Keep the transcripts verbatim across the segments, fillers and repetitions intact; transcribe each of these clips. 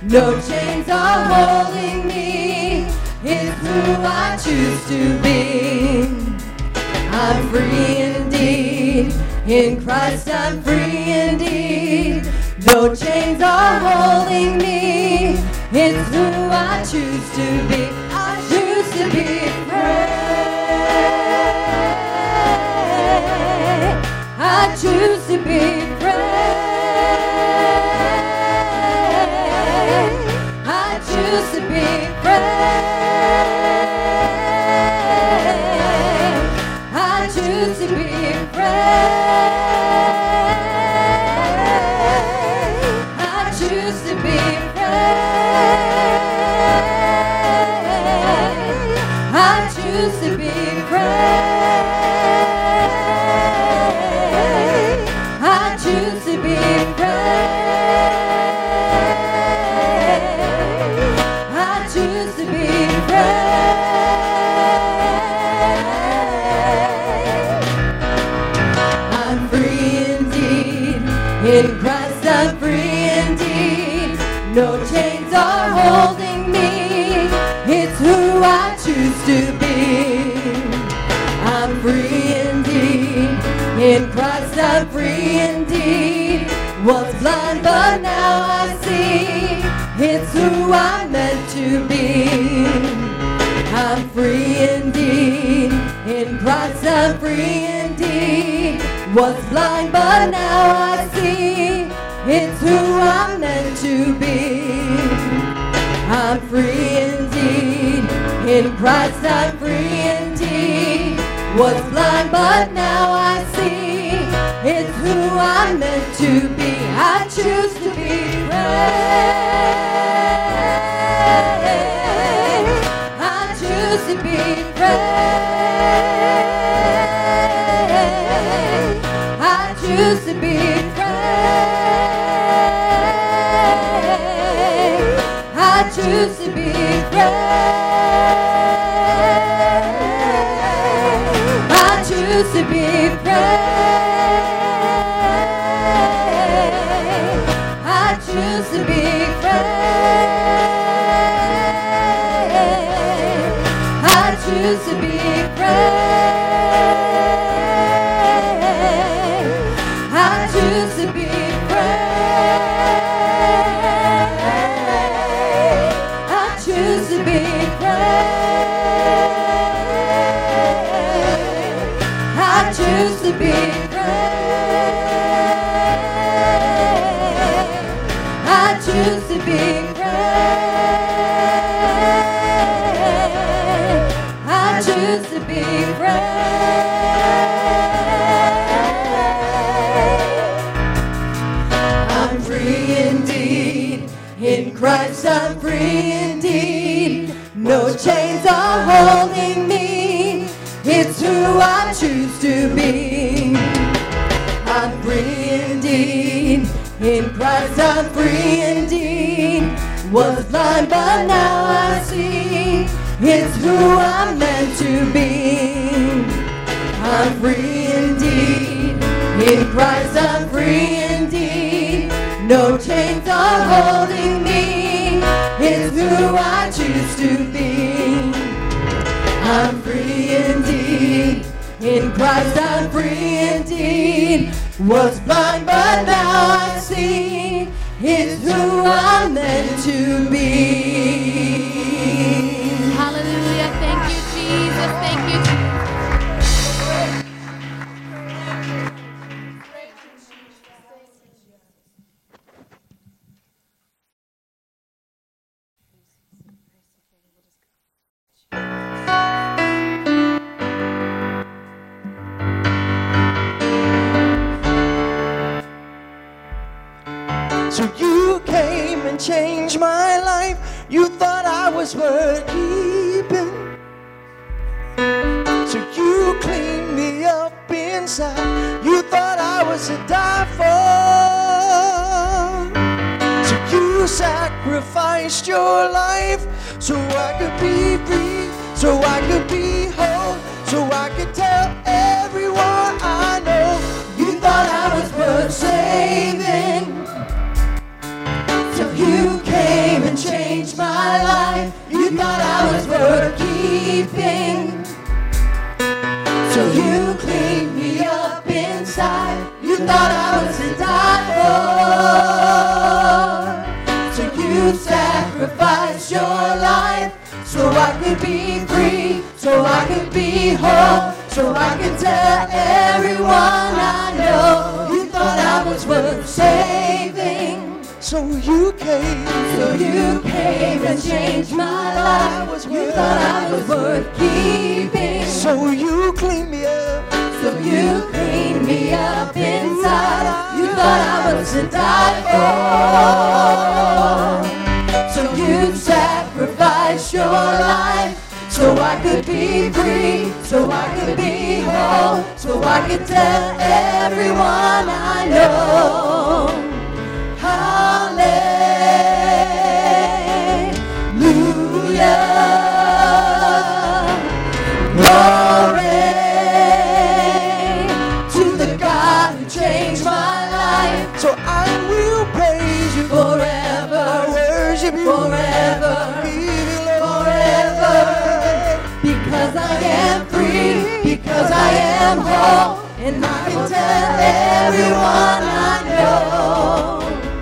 No chains are holding me. It's who I choose to be. I'm free indeed. In Christ I'm free indeed. No chains are holding me. It's who I choose to be. I choose to be free. I choose to be free. I choose to be free. I choose to be free. I choose to be free. I choose to be free. I choose to be free. I choose to be free. I'm free indeed. In Christ I'm free indeed. No chains are holding me. It's who I choose to be. I'm free indeed. In Christ I'm free indeed. Was blind but now I see. It's who I'm meant to be. I'm free indeed. In Christ I'm free indeed. Was blind but now I see. It's who I'm meant to be. I'm free indeed. In Christ I'm free indeed. Was blind but now I see. It's who I'm meant to be. I choose to be free. I choose to be free. I choose to be free. I choose to be free. I choose to be free. I choose to be free. I choose to be free. I choose to be free. I choose to be free. I choose to be free. I choose to be free. I choose to be free. I'm free indeed. In Christ I'm free indeed. No chains are holding me. It's who I choose to be. I'm free indeed. In Christ I'm free indeed. Was blind but now I see. It's who I'm meant to be. I'm free indeed. In Christ I'm free indeed. No chains are holding me. It's who I choose to be. I'm free indeed. In Christ I'm free indeed. Was blind but now I see. It's who I'm meant to be. Hallelujah. Thank you, Jesus. Thank you, Jesus. So you came and changed my life. You thought I was worth keeping. So you cleaned me up inside. You thought I was a die for. So you sacrificed your life so I could be free, so I could be whole, so I could tell everyone I know. You thought I was worth saving. So you came You thought I was worth keeping. So you cleaned me up inside. You thought I was to die for. So you sacrificed your life so I could be free, so I could be whole, so I could tell everyone I know. You thought I was worth saving. So you came, So you came and changed my life. You thought I was worth keeping. so you cleaned me up. So you cleaned me up inside. You thought I was to die for. So you sacrificed your life so I could be free, so I could be whole, so I could tell everyone I know. Hallelujah. Glory to the God who changed my life. So I will praise you, Forever, worship you, forever, give you glory. forever. Because I am free, because I am whole, and I can tell everyone I know.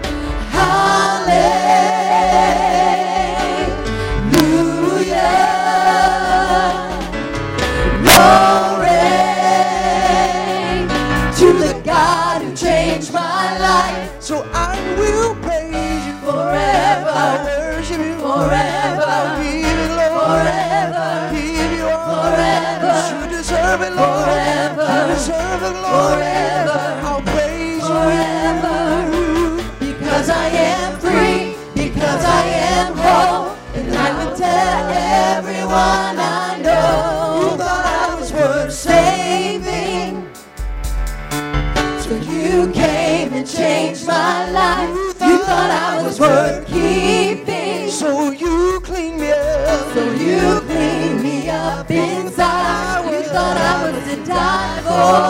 So I will praise you, Forever, I worship you, forever, I give you glory, forever, give you all. forever, You deserve it, Lord. forever, You deserve it, Lord. forever, I'll praise forever. you. Because I am free, because I am whole, and I can tell everyone I know. You thought I was worth saving, so you came and changed my life. You thought I was worth keeping, So you clean me up. so you cleaned me up inside. You thought I was to die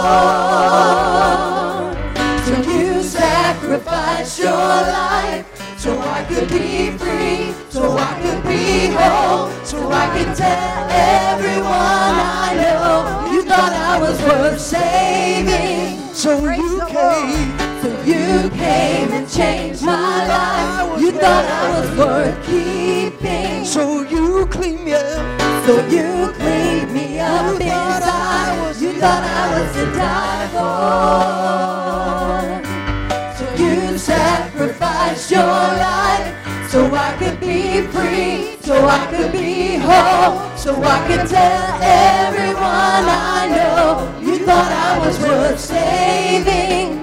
for. So you sacrificed your life so I could be free, so I could be whole, so I could tell everyone I know. You thought I was worth saving. So you came. So you came and changed my life. You thought I was worth keeping. So you clean me up. So you cleaned me up inside. You thought I was to die for. So you sacrificed your life so I could be free, so I could be whole, so I could tell everyone I know. You thought I was worth saving.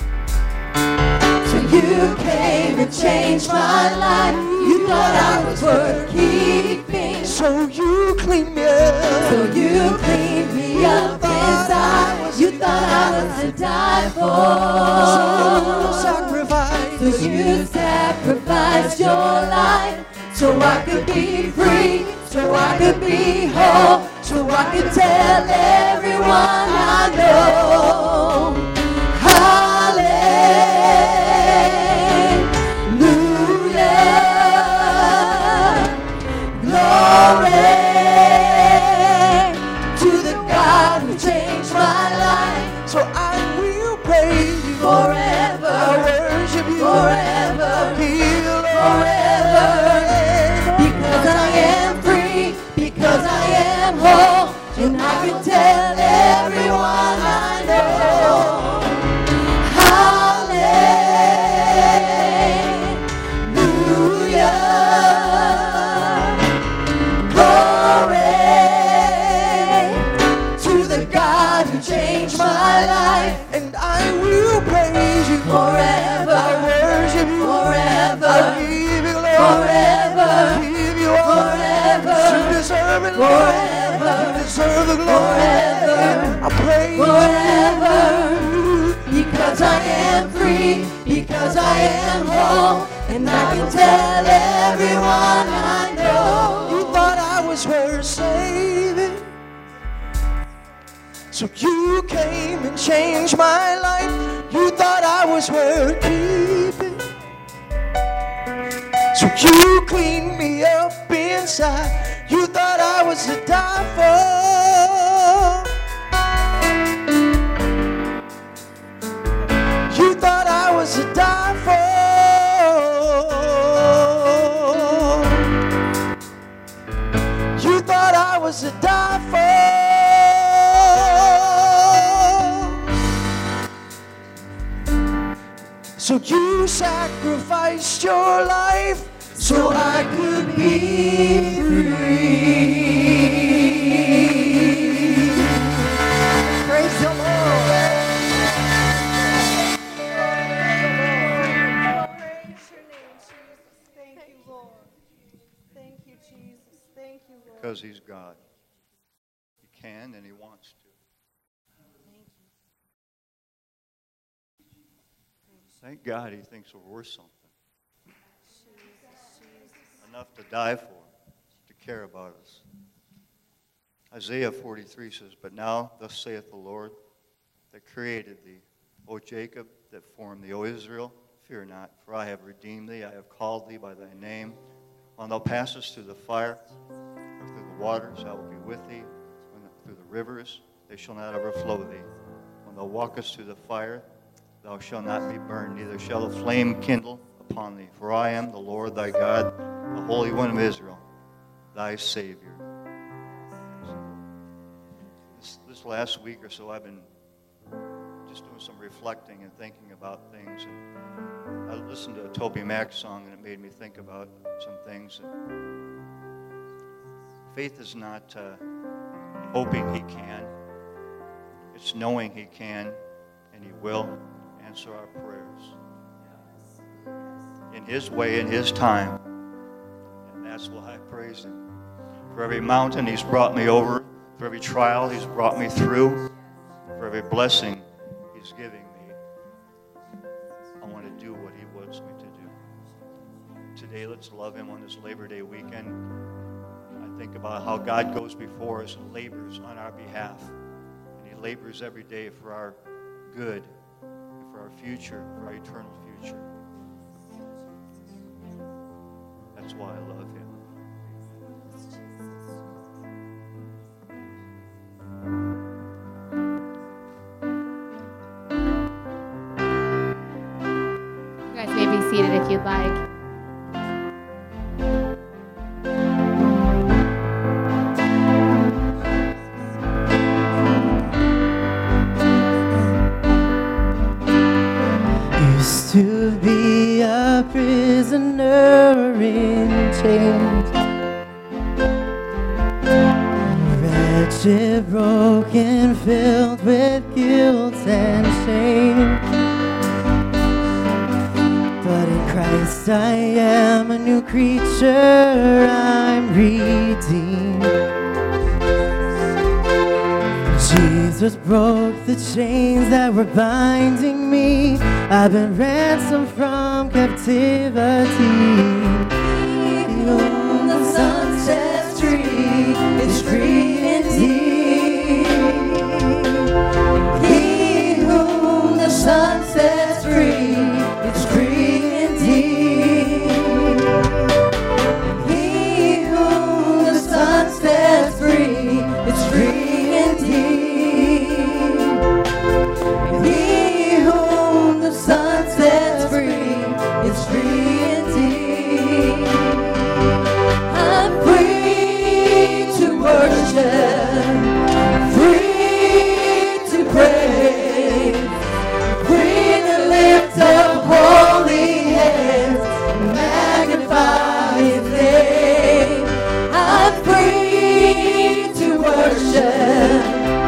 So you came and changed my life. You thought I was worth keeping. So you clean me up. So you cleaned me up inside. You thought I was to die So you for. sacrifice. So you sacrificed your life so I could be free, so I could be whole, so I could tell everyone I know. Hallelujah. Glory to the God who changed my life. So I will praise you. Forever, I worship you. forever, Give you glory. forever. Because I am free, because I am whole, and I can tell everyone I know. Hallelujah. Glory to the God who changed my life. And I will praise you. Forever, I worship you. forever, I give you glory. forever, I give you all. forever, You deserve it, Lord. forever, You deserve the glory. forever, I praise forever. you. Because I am free, because I am whole, and I can tell everyone I know. You thought I was worth saving. So you came and changed my life. You thought I was worth keeping. So you cleaned me up in inside. You thought I was to die for. You thought I was to die for. You thought I was to die for. So you sacrificed your life so I could be free. Praise the Lord. Praise your name, Jesus. Thank you, Lord. Thank you, Jesus. Thank you, Lord. Because he's God. He can and he wants to. Thank God he thinks we're worth something. Enough to die for, to care about us. Isaiah forty-three says, But now thus saith the Lord that created thee, O Jacob, that formed thee, O Israel, fear not, for I have redeemed thee, I have called thee by thy name. When thou passest through the fire, or through the waters, I will be with thee. When the, through the rivers, they shall not overflow thee. When thou walkest through the fire, thou shalt not be burned, neither shall a flame kindle upon thee. For I am the Lord thy God, the Holy One of Israel, thy Savior. This, this last week or so, I've been just doing some reflecting and thinking about things. And I listened to a Toby Mac song, and it made me think about some things. Faith is not uh, hoping he can. It's knowing he can, and he will answer our prayers in his way, in his time. And that's why I praise him. For every mountain he's brought me over, for every trial he's brought me through, for every blessing he's giving me, I want to do what he wants me to do. Today, let's love him on this Labor Day weekend. I think about how God goes before us and labors on our behalf. And he labors every day for our good, for our future, for our eternal future. That's why I love him. You guys may be seated if you'd like. Used to be a prisoner in chains, wretched, broken, filled with guilt and shame. But in Christ I am a new creature, I'm redeemed. Jesus broke the chains that were binding me. I've been ransomed from captivity. He whom the sun sets free is free indeed. He whom the sun sets free is free indeed. He whom the sun sets free is free indeed. He whom the sun sets free is free indeed. I'm free to worship, free to praise, free to lift up holy hands and magnify his name. I'm free to worship,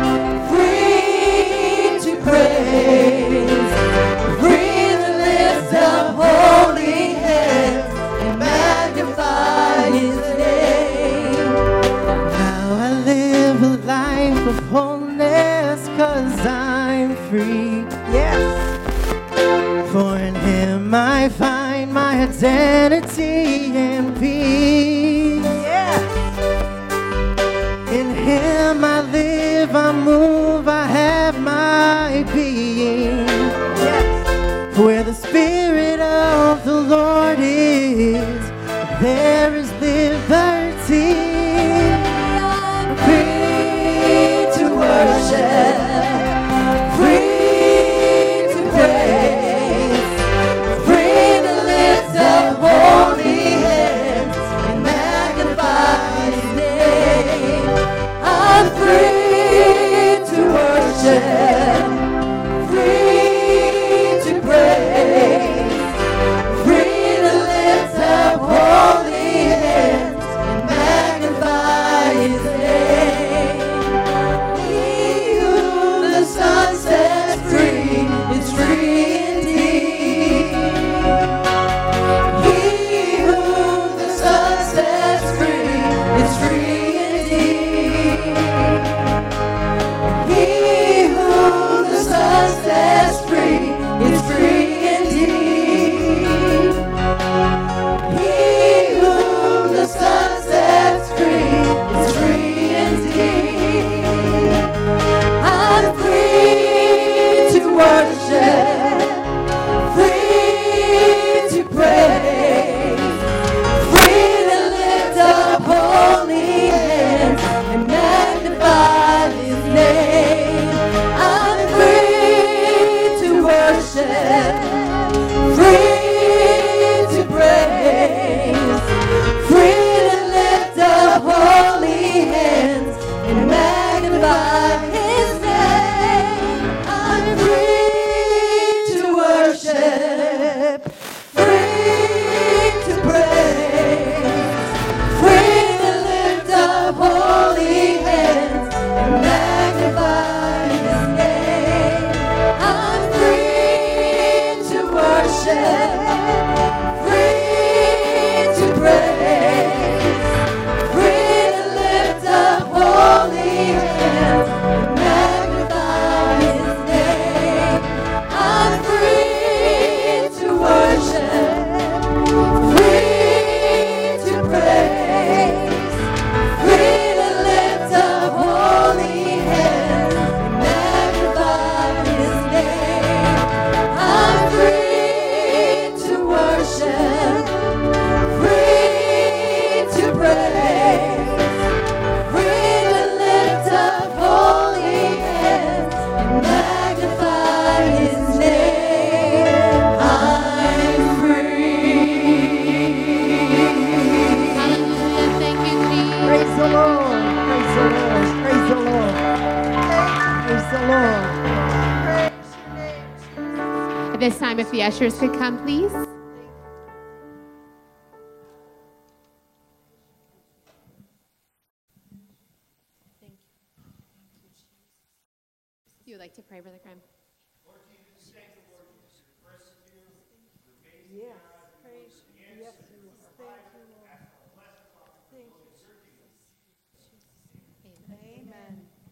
free to praise, free to lift up holy hands and magnify his name. Now I live a life of wholeness, 'cause I'm free. Yes. For in him I find my identity and peace. Yes. In him I live, I move, I have my being. Yes. Where the Spirit of the Lord is, there is liberty. At this time, if the ushers could come, please. You would like to pray, Brother Graham? Yes, praise you. Yes, yes. Thank you, Lord. Thank you. Amen.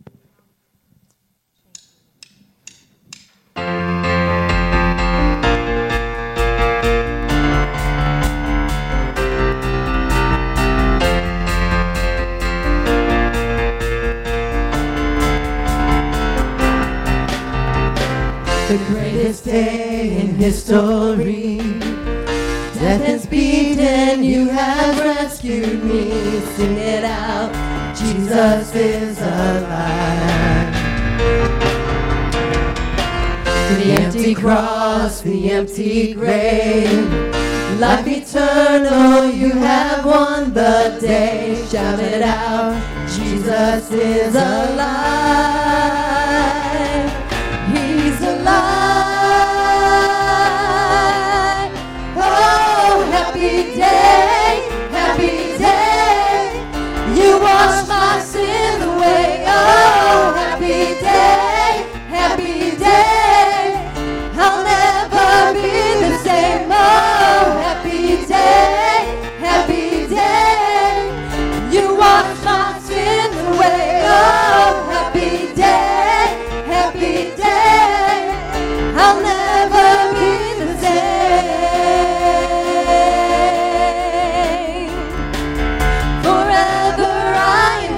The greatest day in history. Death has beaten, you have rescued me. Sing it out, Jesus is alive. The empty cross, the empty grave, life eternal, you have won the day. Shout it out, Jesus is alive. He's alive. Oh, happy day, happy day. You wash my sins away. Oh, happy day, happy day. I'll never be the same. Oh, happy day, happy day. You wash my sins away. Oh, happy day, happy day. I'll never be the same. Forever I am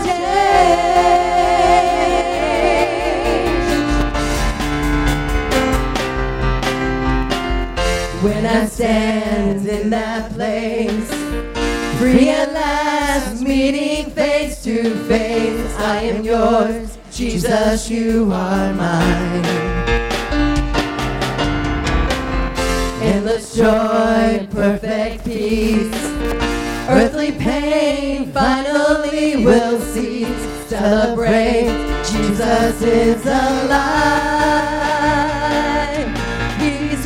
changed. When I stand in that place, free at last, meeting face to face, I am yours, Jesus, you are mine. Endless joy, perfect peace, earthly pain finally will cease. Celebrate, Jesus is alive. He's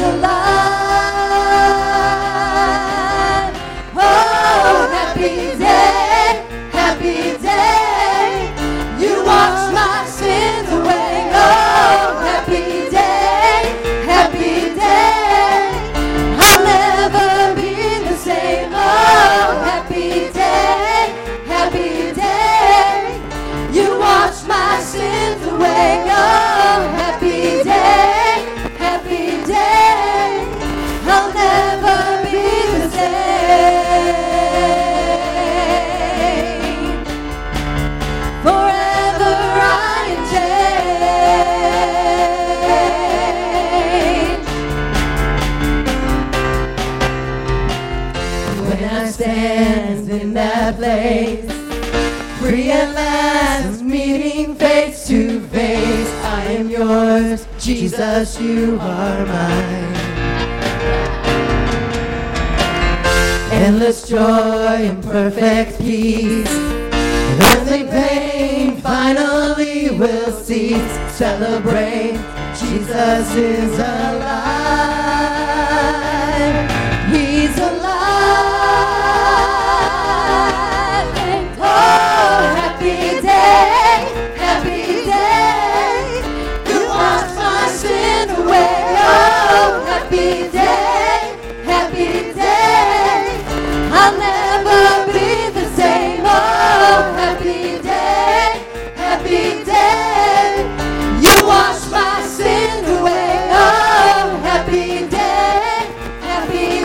alive. Oh, happy day, happy day. You wash my sins away. Oh, happy day, happy day. I'll never be the same. Oh, happy day, happy day. You wash my sins away. Oh, happy day, happy day. I'll never be the same. Forever I am changed. When I stand in that place, free at last, meeting face to face, I am yours, Jesus, you are mine. Endless joy and perfect peace, earthly pain finally will cease. Celebrate, Jesus is alive. He's alive. Oh, happy day, happy day. You wash my sin away. Oh, happy day, happy day. I'll never be the same. Oh, happy day, happy day. You wash my sin away. Oh, happy day, happy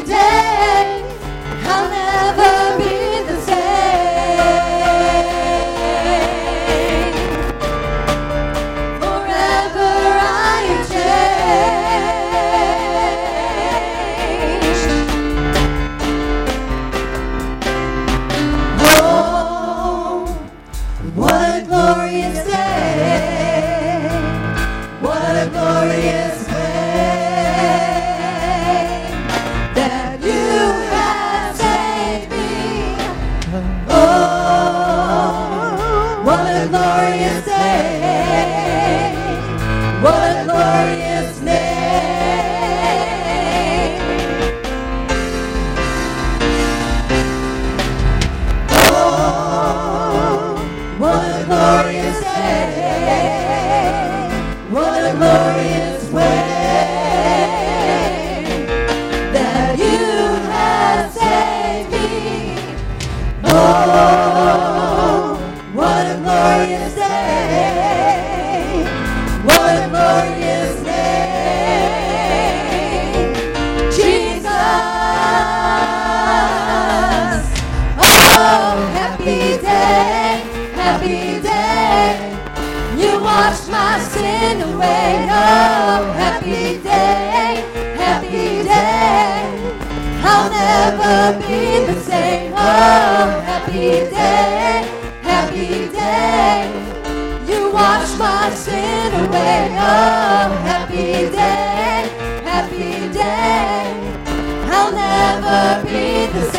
Oh, happy day, happy day. I'll never be the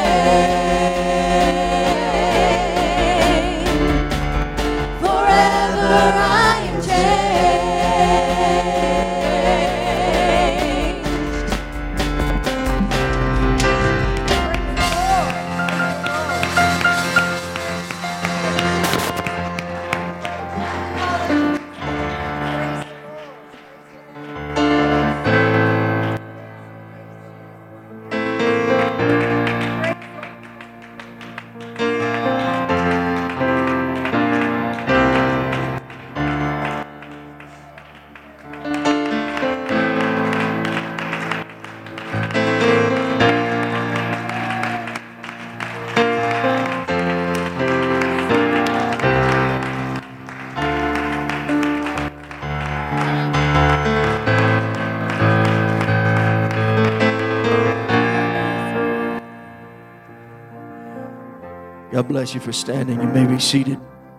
same. Forever I am God bless you for standing. You may be seated.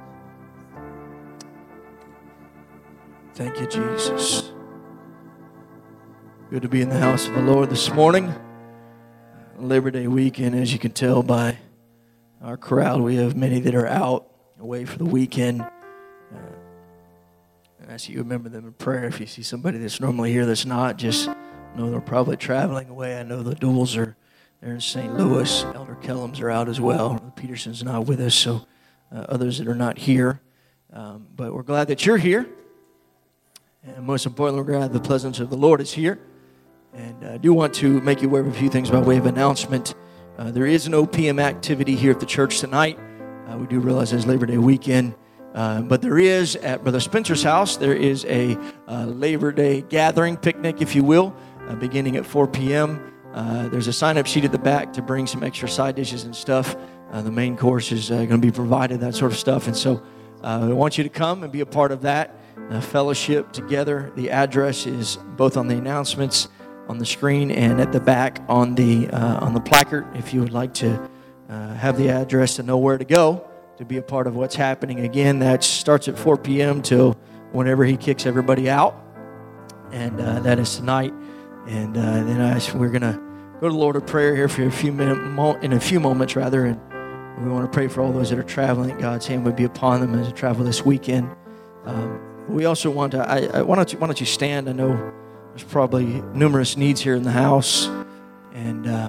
Thank you, Jesus. Good to be in the house of the Lord this morning. Labor Day weekend, as you can tell by our crowd, we have many that are out away for the weekend. Uh, and I ask you to remember them in prayer. If you see somebody that's normally here that's not, just know they're probably traveling away. I know the Duels are there in Saint Louis. Elder Kellums are out as well. Peterson's not with us, so uh, others that are not here. Um, but we're glad that you're here. And most importantly, we're glad the presence of the Lord is here. And I do want to make you aware of a few things by way of announcement. Uh, there is an O P M activity here at the church tonight. Uh, we do realize it's Labor Day weekend. Uh, but there is, at Brother Spencer's house, there is a uh, Labor Day gathering, picnic, if you will, uh, beginning at four p.m. Uh, there's a sign-up sheet at the back to bring some extra side dishes and stuff. Uh, the main course is uh, going to be provided, that sort of stuff. And so uh, I want you to come and be a part of that uh, fellowship together. The address is both on the announcements on the screen and at the back on the uh, on the placard. If you would like to uh, have the address to know where to go to be a part of what's happening. Again, that starts at four p.m. till whenever he kicks everybody out. And uh, that is tonight. And uh, then I, we're going to go to the Lord of prayer here for a few minutes, in a few moments rather, and we want to pray for all those that are traveling, that God's hand would be upon them as they travel this weekend. Um, we also want to, I, I, why, don't you, why don't you stand? I know there's probably numerous needs here in the house, and uh,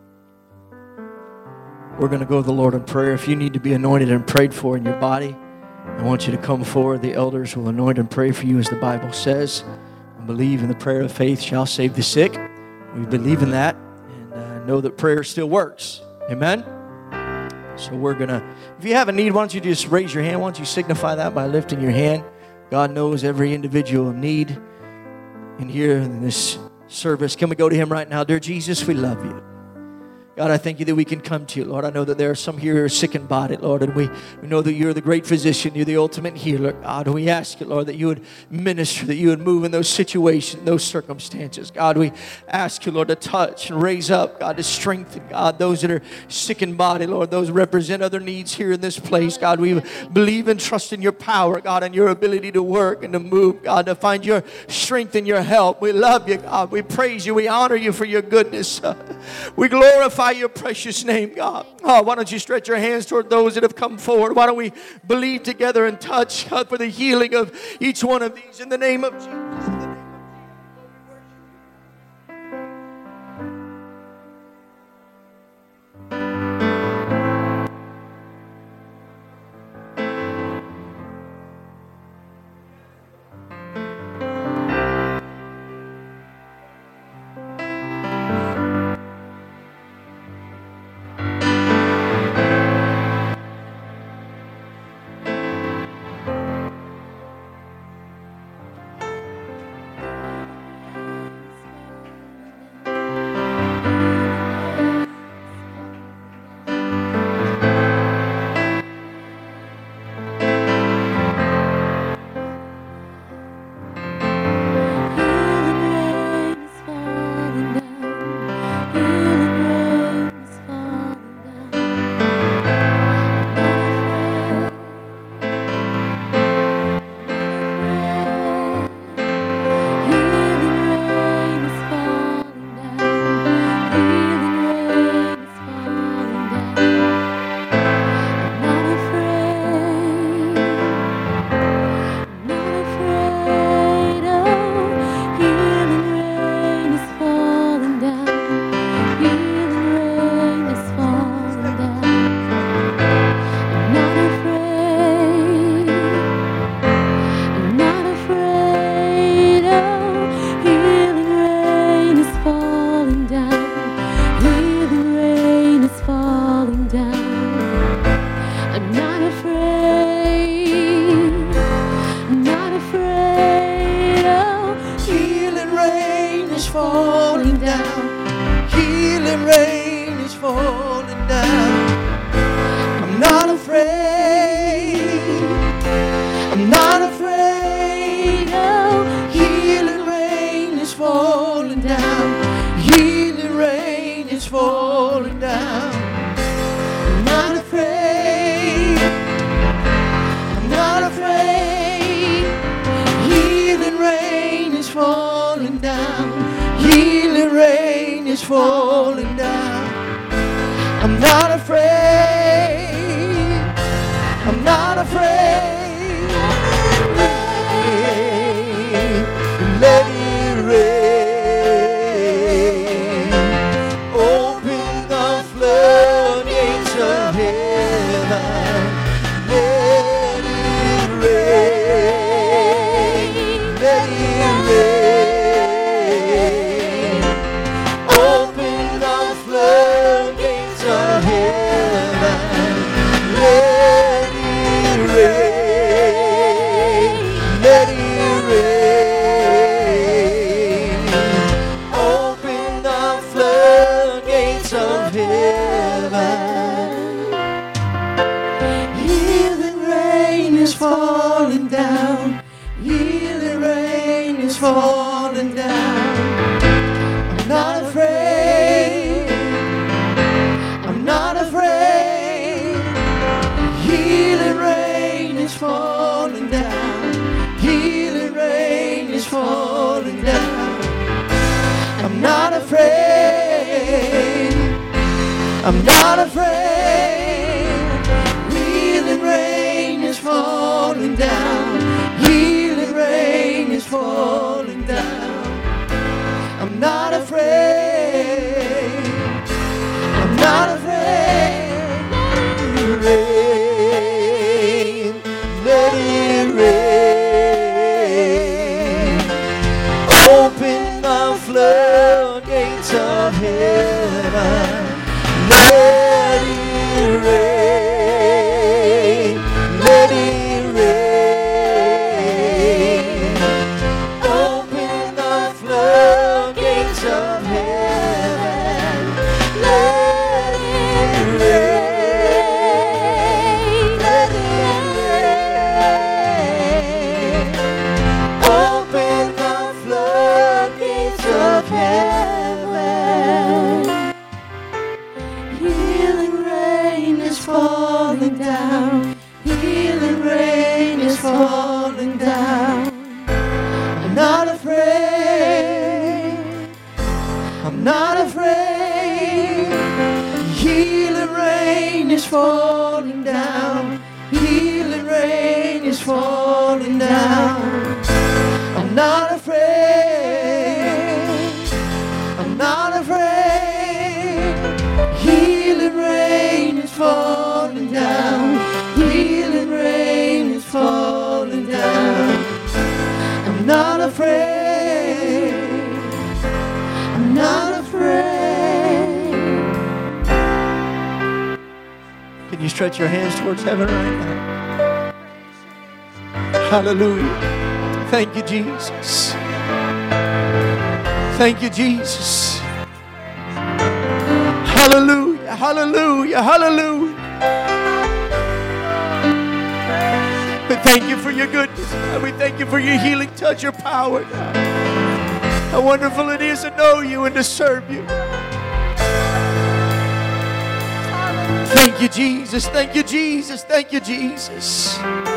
we're going to go to the Lord in prayer. If you need to be anointed and prayed for in your body, I want you to come forward. The elders will anoint and pray for you as the Bible says. And believe in the prayer of faith shall save the sick. We believe in that and uh, know that prayer still works. Amen? So we're going to, if you have a need, why don't you just raise your hand? Why don't you signify that by lifting your hand? God knows every individual need in here in this service. Can we go to Him right now? Dear Jesus, we love you. God, I thank you that we can come to you, Lord. I know that there are some here who are sick in body, Lord, and we, we know that you're the great physician. You're the ultimate healer, God. And we ask you, Lord, that you would minister, that you would move in those situations, those circumstances. God, we ask you, Lord, to touch and raise up, God, to strengthen, God, those that are sick in body, Lord, those represent other needs here in this place. God, we believe and trust in your power, God, and your ability to work and to move, God, to find your strength and your help. We love you, God. We praise you. We honor you for your goodness. We glorify your precious name, God. Oh, why don't you stretch your hands toward those that have come forward? Why don't we believe together and touch, God, for the healing of each one of these in the name of Jesus. rain is falling down. Healing rain is falling down. I'm not afraid. I'm not afraid. Oh, healing rain is falling down. Healing rain is falling down. I'm not afraid. I'm not afraid. Healing rain is falling down. Healing rain is falling down. I'm not afraid. I'm not afraid. Let it rain. Open the floodgates of heaven. Let it rain. Let it rain. Open the floodgates of heaven. Let it rain. Let it rain. Open the floodgates of heaven. Healing rain is falling down. Healing rain is falling down. I'm not afraid. I'm not afraid. Healing rain is falling down. Healing rain is falling down. I'm not afraid. I'm not afraid. Healing rain is falling down. Healing rain is falling down. I'm not afraid. I'm not afraid. Let it rain. Let it rain. Open the floodgates of heaven. Let it rain. Let it rain. Open the floodgates of heaven. Let it rain. Let it rain. Open the floodgates of heaven. Healing rain is falling down. Healing rain is falling down. I'm not afraid. I'm not afraid. Healing rain is falling down. Healing rain is falling down. I'm not afraid. I'm not afraid. Healing rain is falling down. Healing rain is falling down. I'm not afraid. I'm not afraid. Can you stretch your hands towards heaven right now? Hallelujah. Thank you, Jesus. Thank you, Jesus. Hallelujah, hallelujah, hallelujah. We thank you for your goodness, God. We thank you for your healing touch, your power, God. How wonderful it is to know you and to serve you. Thank you, Jesus. Thank you, Jesus. Thank you, Jesus.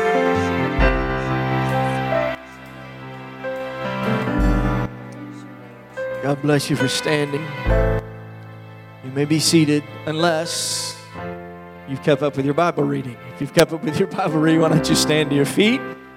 God bless you for standing. You may be seated unless you've kept up with your Bible reading. If you've kept up with your Bible reading, why don't you stand to your feet?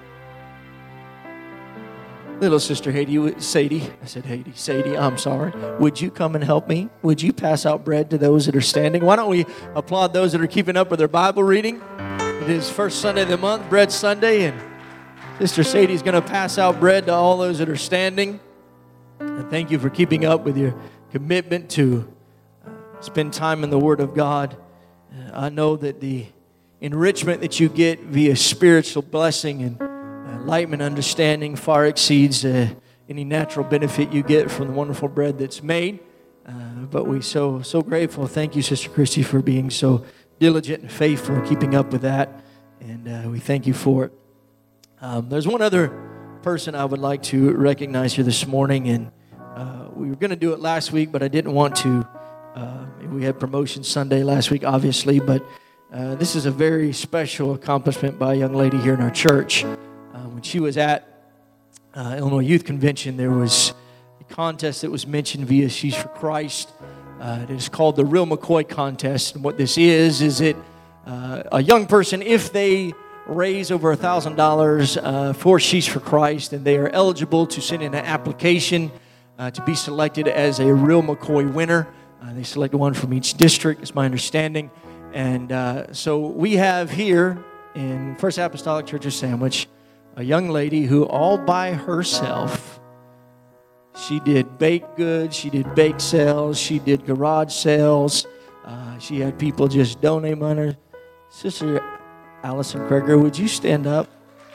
Little sister Haiti, Sadie, I said Haiti, Sadie, I'm sorry. Would you come and help me? Would you pass out bread to those that are standing? Why don't we applaud those that are keeping up with their Bible reading? It is first Sunday of the month, Bread Sunday, and Sister Sadie's going to pass out bread to all those that are standing. And thank you for keeping up with your commitment to uh, spend time in the Word of God. Uh, I know that the enrichment that you get via spiritual blessing and enlightenment understanding far exceeds uh, any natural benefit you get from the wonderful bread that's made. Uh, but we so so grateful. Thank you, Sister Christy, for being so diligent and faithful, keeping up with that. And uh, we thank you for it. Um, there's one other person I would like to recognize here this morning, and uh, we were going to do it last week, but I didn't want to. Uh, we had promotion Sunday last week, obviously, but uh, this is a very special accomplishment by a young lady here in our church. Uh, when she was at uh, Illinois Youth Convention, there was a contest that was mentioned via She's for Christ. Uh, it is called the Real McCoy Contest, and what this is, is it uh, a young person, if they raise over one thousand dollars uh, for She's for Christ, and they are eligible to send in an application uh, to be selected as a Real McCoy winner. Uh, they select one from each district, is my understanding. And uh, so we have here in First Apostolic Church of Sandwich a young lady who all by herself, she did baked goods, she did bake sales, she did garage sales. Uh, she had people just donate money. Sister Allison Kreger, would you stand up?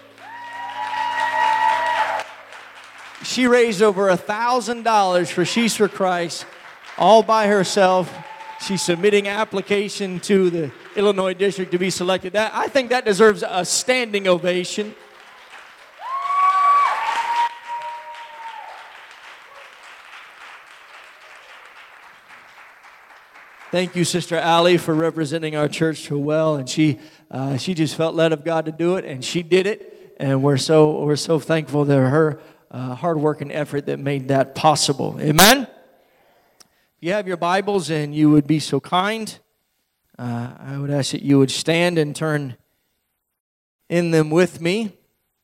She raised over a thousand dollars for She's for Christ, all by herself. She's submitting application to the Illinois district to be selected. That I think that deserves a standing ovation. Thank you, Sister Allie, for representing our church so well, and she uh, she just felt led of God to do it, and she did it, and we're so we're so thankful to her uh, hard work and effort that made that possible. Amen. If you have your Bibles and you would be so kind, uh, I would ask that you would stand and turn in them with me.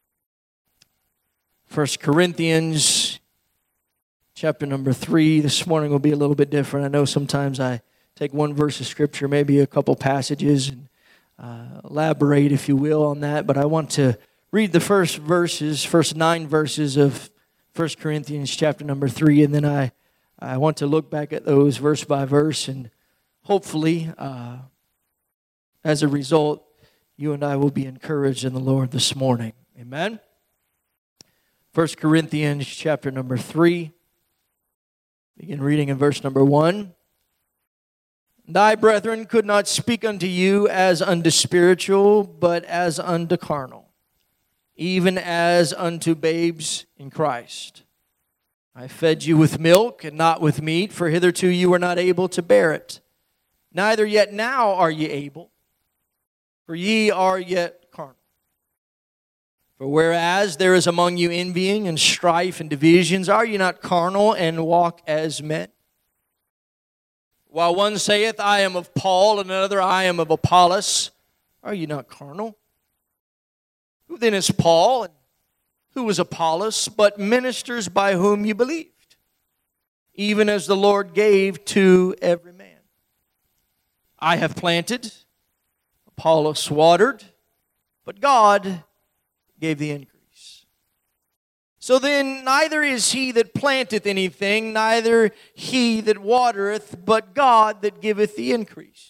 First Corinthians chapter number three. This morning will be a little bit different. I know sometimes I take one verse of Scripture, maybe a couple passages, and uh, elaborate, if you will, on that. But I want to read the first verses, first nine verses of First Corinthians chapter number three, and then I I want to look back at those verse by verse, and hopefully, uh, as a result, you and I will be encouraged in the Lord this morning. Amen? First Corinthians chapter number three, begin reading in verse number one. Thy brethren could not speak unto you as unto spiritual, but as unto carnal, even as unto babes in Christ. I fed you with milk and not with meat, for hitherto you were not able to bear it. Neither yet now are ye able, for ye are yet carnal. For whereas there is among you envying and strife and divisions, are ye not carnal and walk as men? While one saith, I am of Paul, and another, I am of Apollos, are ye not carnal? Who then is Paul, and who was Apollos, but ministers by whom you believed, even as the Lord gave to every man? I have planted, Apollos watered, but God gave the increase. So then neither is he that planteth anything, neither he that watereth, but God that giveth the increase.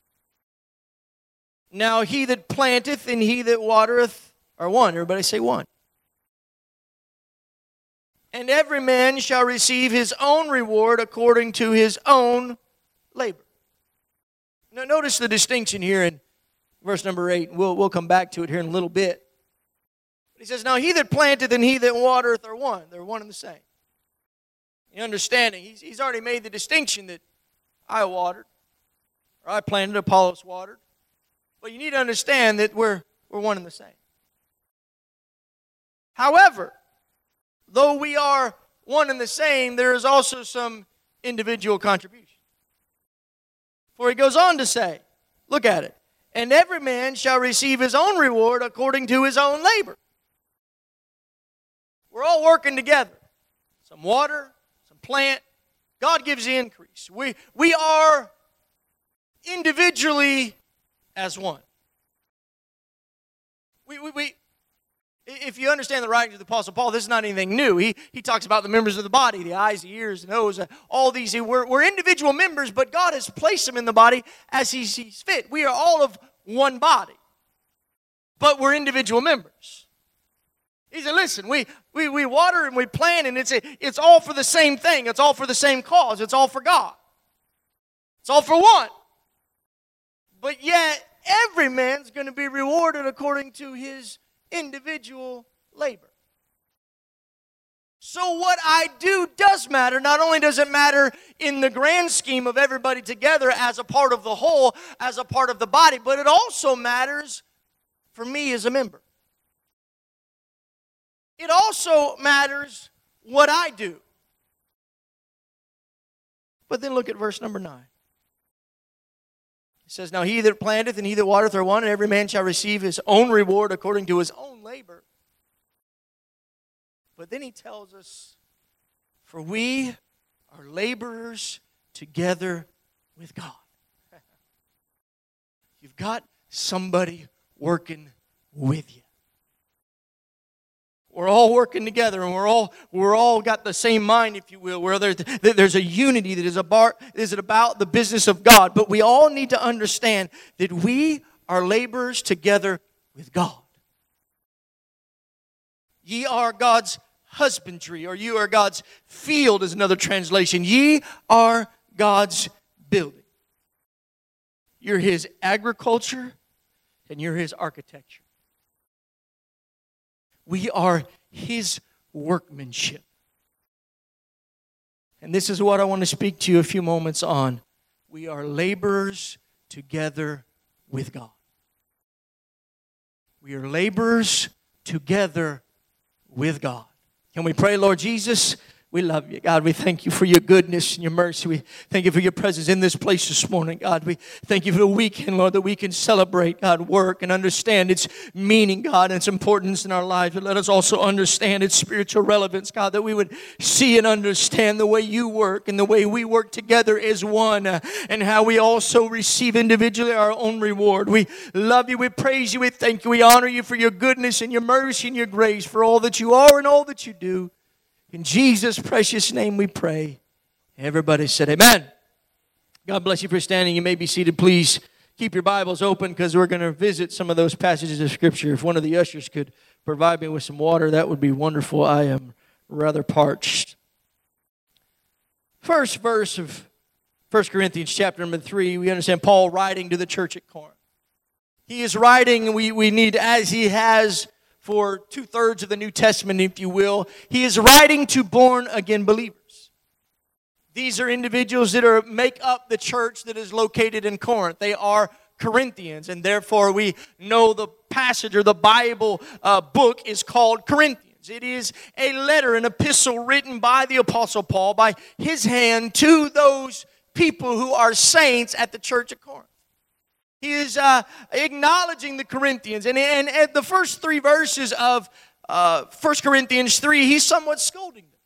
Now he that planteth and he that watereth are one. Everybody say one. And every man shall receive his own reward according to his own labor. Now notice the distinction here in verse number eight. We'll, we'll come back to it here in a little bit. He says, now he that planteth and he that watereth are one. They're one and the same. You understanding? He's, he's already made the distinction that I watered, or I planted, Apollos watered. But you need to understand that we're, we're one and the same. However, though we are one and the same, there is also some individual contribution. For he goes on to say, look at it, and every man shall receive his own reward according to his own labor. We're all working together. Some water, some plant. God gives the increase. We, we are individually as one. We, we, we, if you understand the writings of the Apostle Paul, this is not anything new. He, he talks about the members of the body, the eyes, the ears, the nose, all these. We're, we're individual members, but God has placed them in the body as He sees fit. We are all of one body, but we're individual members. He said, listen, we, we, we water and we plant, and it's, a, it's all for the same thing. It's all for the same cause. It's all for God. It's all for one. But yet, every man's going to be rewarded according to his individual labor. So what I do does matter. Not only does it matter in the grand scheme of everybody together as a part of the whole, as a part of the body, but it also matters for me as a member. It also matters what I do. But then look at verse number nine. It says, now he that planteth and he that watereth are one, and every man shall receive his own reward according to his own labor. But then he tells us, for we are laborers together with God. You've got somebody working with you. We're all working together, and we're all we're all got the same mind, if you will, where there's, there's a unity that is about, is it about the business of God. But we all need to understand that we are laborers together with God. Ye are God's husbandry, or you are God's field is another translation. Ye are God's building. You're His agriculture, and you're His architecture. We are His workmanship. And this is what I want to speak to you a few moments on. We are laborers together with God. We are laborers together with God. Can we pray, Lord Jesus? We love you, God. We thank you for your goodness and your mercy. We thank you for your presence in this place this morning, God. We thank you for the weekend, Lord, that we can celebrate, God, work and understand its meaning, God, and its importance in our lives. But let us also understand its spiritual relevance, God, that we would see and understand the way you work and the way we work together as one, uh, and how we also receive individually our own reward. We love you. We praise you. We thank you. We honor you for your goodness and your mercy and your grace, for all that you are and all that you do. In Jesus' precious name we pray. Everybody said amen. God bless you for standing. You may be seated. Please keep your Bibles open, because we're going to visit some of those passages of Scripture. If one of the ushers could provide me with some water, that would be wonderful. I am rather parched. First verse of First Corinthians chapter number three, we understand Paul writing to the church at Corinth. He is writing, we, we need, as he has for two-thirds of the New Testament, if you will, he is writing to born-again believers. These are individuals that are make up the church that is located in Corinth. They are Corinthians, and therefore we know the passage or the Bible uh, book is called Corinthians. It is a letter, an epistle written by the Apostle Paul, by his hand, to those people who are saints at the church of Corinth. He is uh, acknowledging the Corinthians. And, and at the first three verses of uh, First Corinthians three, he's somewhat scolding them.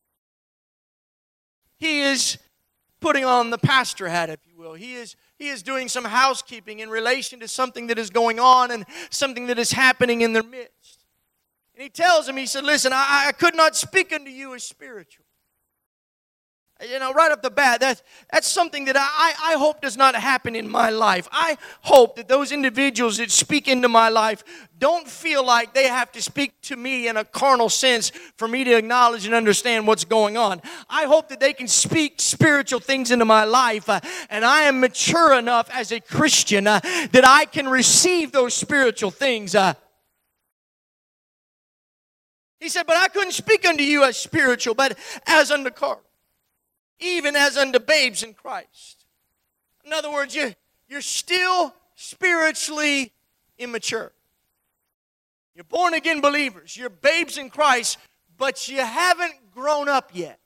He is putting on the pastor hat, if you will. He is, he is doing some housekeeping in relation to something that is going on and something that is happening in their midst. And he tells them, he said, listen, I, I could not speak unto you as spiritual. You know, right off the bat, that, that's something that I, I hope does not happen in my life. I hope that those individuals that speak into my life don't feel like they have to speak to me in a carnal sense for me to acknowledge and understand what's going on. I hope that they can speak spiritual things into my life, uh, and I am mature enough as a Christian uh, that I can receive those spiritual things. Uh, he said, but I couldn't speak unto you as spiritual, but as unto carnal. Even as unto babes in Christ. In other words, you, you're still spiritually immature. You're born-again believers. You're babes in Christ, but you haven't grown up yet.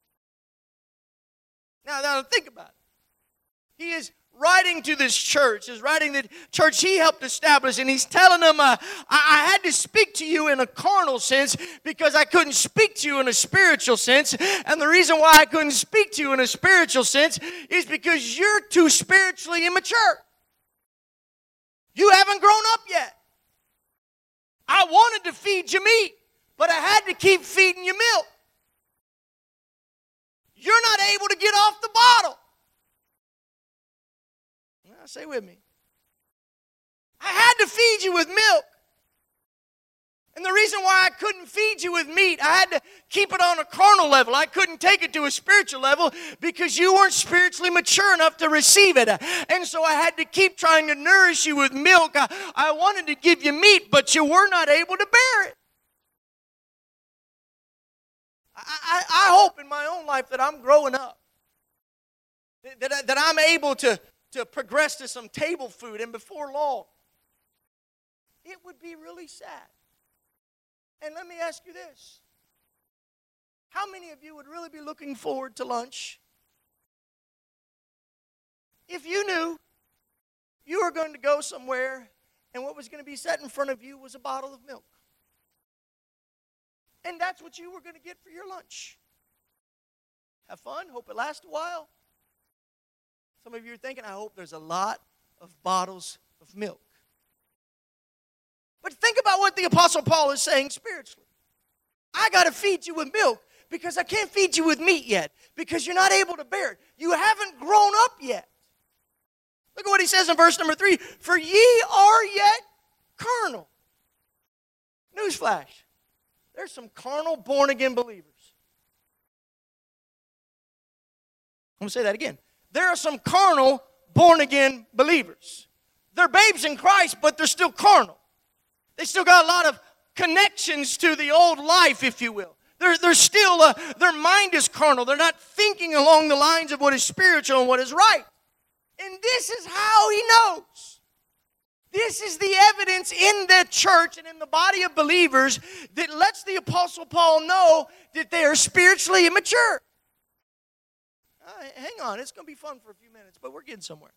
Now, now think about it. He is writing to this church, is writing the church he helped establish, and he's telling them, uh, I, I had to speak to you in a carnal sense because I couldn't speak to you in a spiritual sense. And the reason why I couldn't speak to you in a spiritual sense is because you're too spiritually immature. You haven't grown up yet. I wanted to feed you meat, but I had to keep feeding you milk. You're not able to get off the bottle. Now, say with me. I had to feed you with milk, And the reason why I couldn't feed you with meat, I had to keep it on a carnal level. I couldn't take it to a spiritual level because you weren't spiritually mature enough to receive it. And so I had to keep trying to nourish you with milk. I, I wanted to give you meat, but you were not able to bear it. I, I, I hope in my own life that I'm growing up, that, that, that I'm able to, to progress to some table food, and before long, it would be really sad. And let me ask you this. How many of you would really be looking forward to lunch if you knew you were going to go somewhere and what was going to be set in front of you was a bottle of milk? And that's what you were going to get for your lunch. Have fun. Hope it lasts a while. Some of you are thinking, I hope there's a lot of bottles of milk. But think about what the Apostle Paul is saying spiritually. I got to feed you with milk because I can't feed you with meat yet because you're not able to bear it. You haven't grown up yet. Look at what he says in verse number three. For ye are yet carnal. Newsflash. There's some carnal born-again believers. I'm going to say that again. There are some carnal born-again believers. They're babes in Christ, but they're still carnal. They still got a lot of connections to the old life, if you will. They're, they're still, uh, their mind is carnal. They're not thinking along the lines of what is spiritual and what is right. And this is how he knows. This is the evidence in the church and in the body of believers that lets the Apostle Paul know that they are spiritually immature. Uh, hang on, it's going to be fun for a few minutes, but we're getting somewhere.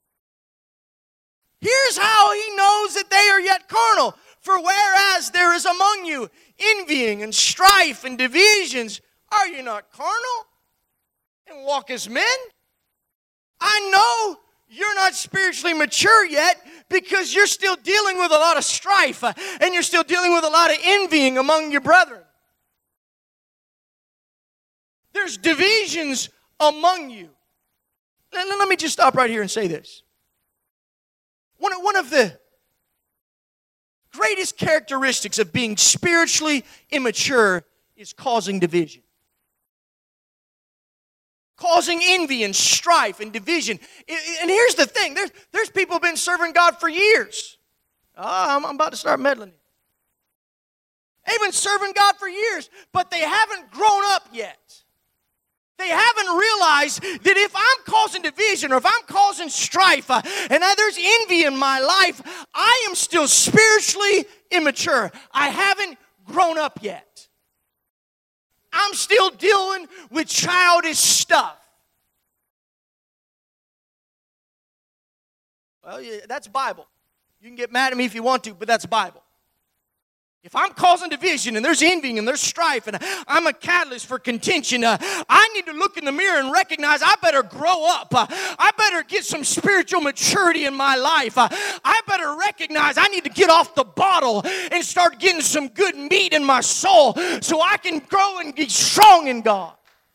Here's how he knows that they are yet carnal. For whereas there is among you envying and strife and divisions, are you not carnal and walk as men? I know you're not spiritually mature yet because you're still dealing with a lot of strife uh, and you're still dealing with a lot of envying among your brethren. There's divisions among you. Let, let me just stop right here and say this. One, one of the greatest characteristics of being spiritually immature is causing division. Causing envy and strife and division. And here's the thing. There's, there's people who've been serving God for years. Oh, I'm, I'm about to start meddling. They've been serving God for years, but they haven't grown up yet. They haven't realized that if I'm causing division or if I'm causing strife uh, and uh, there's envy in my life, I am still spiritually immature. I haven't grown up yet. I'm still dealing with childish stuff. Well, yeah, that's Bible. You can get mad at me if you want to, but that's Bible. If I'm causing division and there's envying and there's strife and I'm a catalyst for contention, uh, I need to look in the mirror and recognize I better grow up. Uh, I better get some spiritual maturity in my life. Uh, I better recognize I need to get off the bottle and start getting some good meat in my soul so I can grow and be strong in God.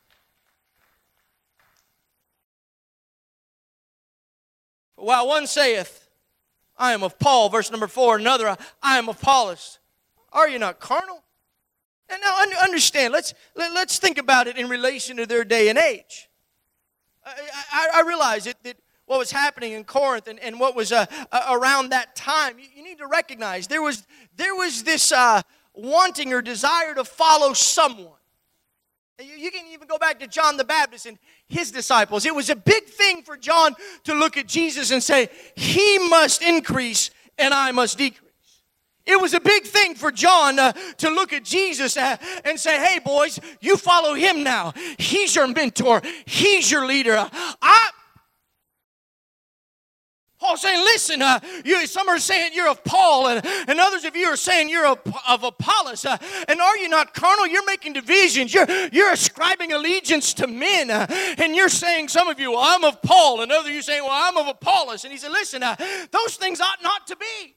While one saith, I am of Paul, verse number four, another, I am of Apollos. Are you not carnal? And now understand, let's, let, let's think about it in relation to their day and age. I, I, I realize that, that what was happening in Corinth and, and what was uh, uh, around that time, you, you need to recognize there was, there was this uh, wanting or desire to follow someone. You, you can even go back to John the Baptist and his disciples. It was a big thing for John to look at Jesus and say, he must increase and I must decrease. It was a big thing for John uh, to look at Jesus uh, and say, hey, boys, you follow him now. He's your mentor. He's your leader. Uh, I, Paul's saying, listen, uh, you, some are saying you're of Paul, and, and others of you are saying you're of, of Apollos. Uh, and are you not carnal? You're making divisions. You're, you're ascribing allegiance to men. Uh, and you're saying, some of you, well, I'm of Paul, and others of you saying, well, I'm of Apollos. And he said, listen, uh, those things ought not to be.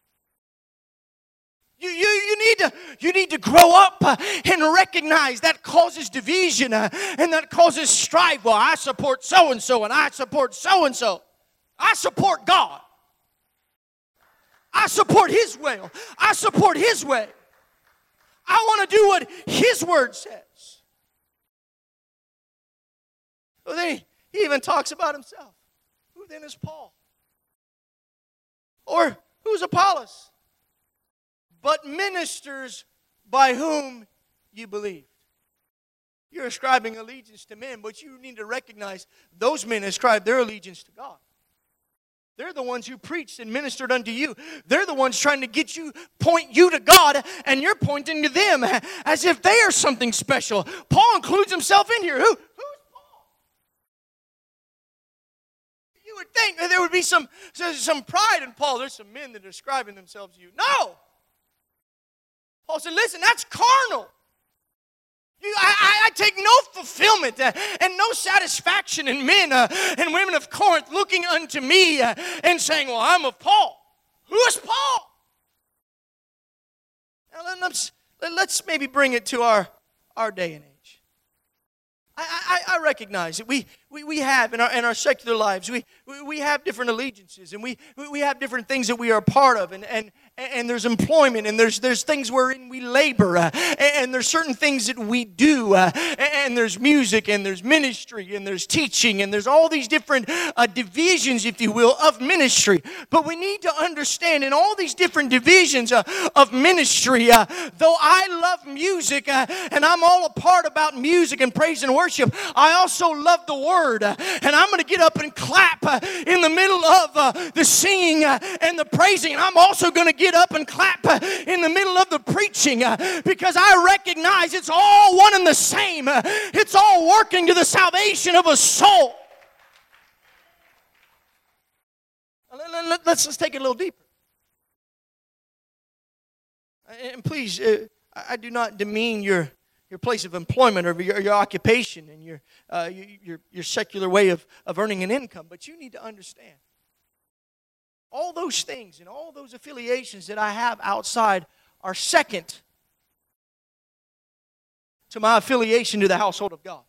You, you, you, need to, you need to grow up uh, and recognize that causes division uh, and that causes strife. Well, I support so-and-so and I support so-and-so. I support God. I support his will. I support his way. I want to do what His Word says. Well, then he, he even talks about himself. Who then is Paul? Or who's Apollos? But ministers by whom you believed. You're ascribing allegiance to men, but you need to recognize those men ascribe their allegiance to God. They're the ones who preached and ministered unto you. They're the ones trying to get you, point you to God, and you're pointing to them as if they are something special. Paul includes himself in here. Who, who's Paul? You would think that there would be some, some pride in Paul. There's some men that are ascribing themselves to you. No! Paul said, listen, that's carnal. You, I, I take no fulfillment uh, and no satisfaction in men uh, and women of Corinth looking unto me uh, and saying, well, I'm of Paul. Who is Paul? Now, let, let's, let's maybe bring it to our, our day and age. I, I, I recognize that we, we, we have in our, in our secular lives, we, we, we have different allegiances and we, we have different things that we are a part of, and, and, and there's employment and there's, there's things wherein we labor uh, and there's certain things that we do uh, and there's music and there's ministry and there's teaching and there's all these different uh, divisions, if you will, of ministry. But we need to understand in all these different divisions uh, of ministry, uh, though I love music uh, and I'm all a part about music and praise and worship, Worship. I also love the Word, uh, and I'm going to get up and clap uh, in the middle of uh, the singing uh, and the praising, and I'm also going to get up and clap uh, in the middle of the preaching uh, because I recognize it's all one and the same. Uh, it's all working to the salvation of a soul. Let's, let's take it a little deeper. And please, uh, I do not demean your your place of employment or your, your occupation and your, uh, your, your secular way of, of earning an income. But you need to understand, all those things and all those affiliations that I have outside are second to my affiliation to the household of God.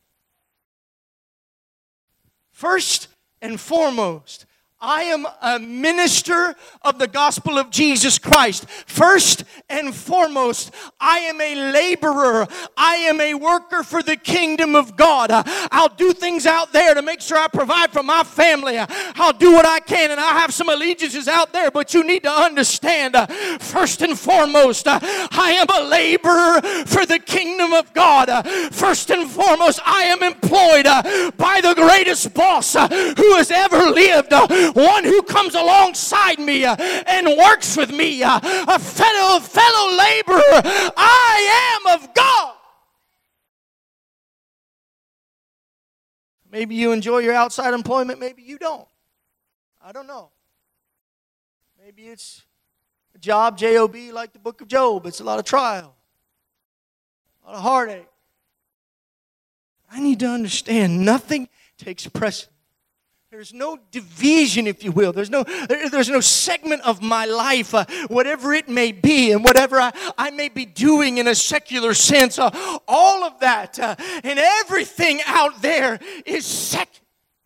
First and foremost, I am a minister of the gospel of Jesus Christ. First and foremost, I am a laborer. I am a worker for the kingdom of God. I'll do things out there to make sure I provide for my family. I'll do what I can, and I have some allegiances out there, but you need to understand, uh, first and foremost, uh, I am a laborer for the kingdom of God. Uh, first and foremost, I am employed uh, by the greatest boss uh, who has ever lived. Uh, One who comes alongside me uh, and works with me, uh, a fellow fellow laborer. I am of God. Maybe you enjoy your outside employment, maybe you don't. I don't know. Maybe it's a job, J O B, like the book of Job. It's a lot of trial, a lot of heartache. I need to understand nothing takes precedence. There's no division, if you will. There's no, there's no segment of my life, uh, whatever it may be, and whatever I, I may be doing in a secular sense. Uh, all of that uh, and everything out there is second.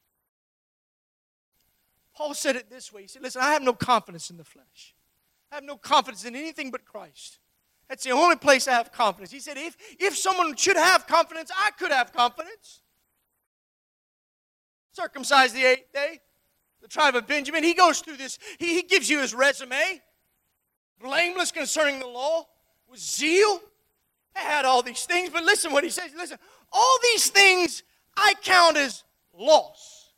Paul said it this way. He said, listen, I have no confidence in the flesh. I have no confidence in anything but Christ. That's the only place I have confidence. He said, if, if someone should have confidence, I could have confidence. Circumcised the eighth day, the tribe of Benjamin. He goes through this. He, he gives you his resume. Blameless concerning the law, with zeal. I had all these things, but listen what he says. Listen, all these things I count as loss.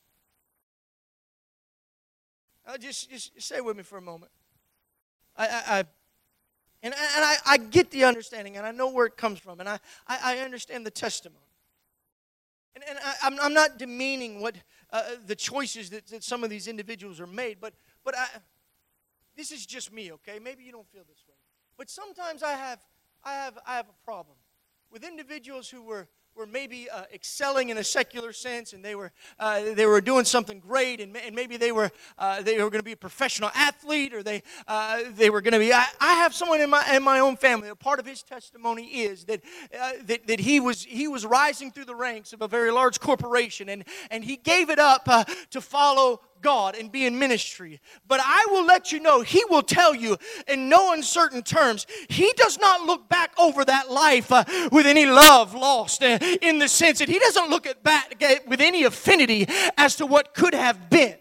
Now just, just stay with me for a moment. I, I, I and, and I, I get the understanding, and I know where it comes from, and I, I, I understand the testimony. And, and I, I'm, I'm not demeaning what uh, the choices that, that some of these individuals are made, but but I, this is just me, okay? Maybe you don't feel this way, but sometimes I have I have I have a problem with individuals who were were maybe uh, excelling in a secular sense, and they were uh, they were doing something great, and, and maybe they were uh, they were going to be a professional athlete, or they uh, they were going to be. I, I have someone in my in my own family. A part of his testimony is that uh, that that he was he was rising through the ranks of a very large corporation, and and he gave it up uh, to follow God and be in ministry. But I will let you know, He will tell you in no uncertain terms, He does not look back over that life uh, with any love lost, uh, in the sense that He doesn't look at back with any affinity as to what could have been.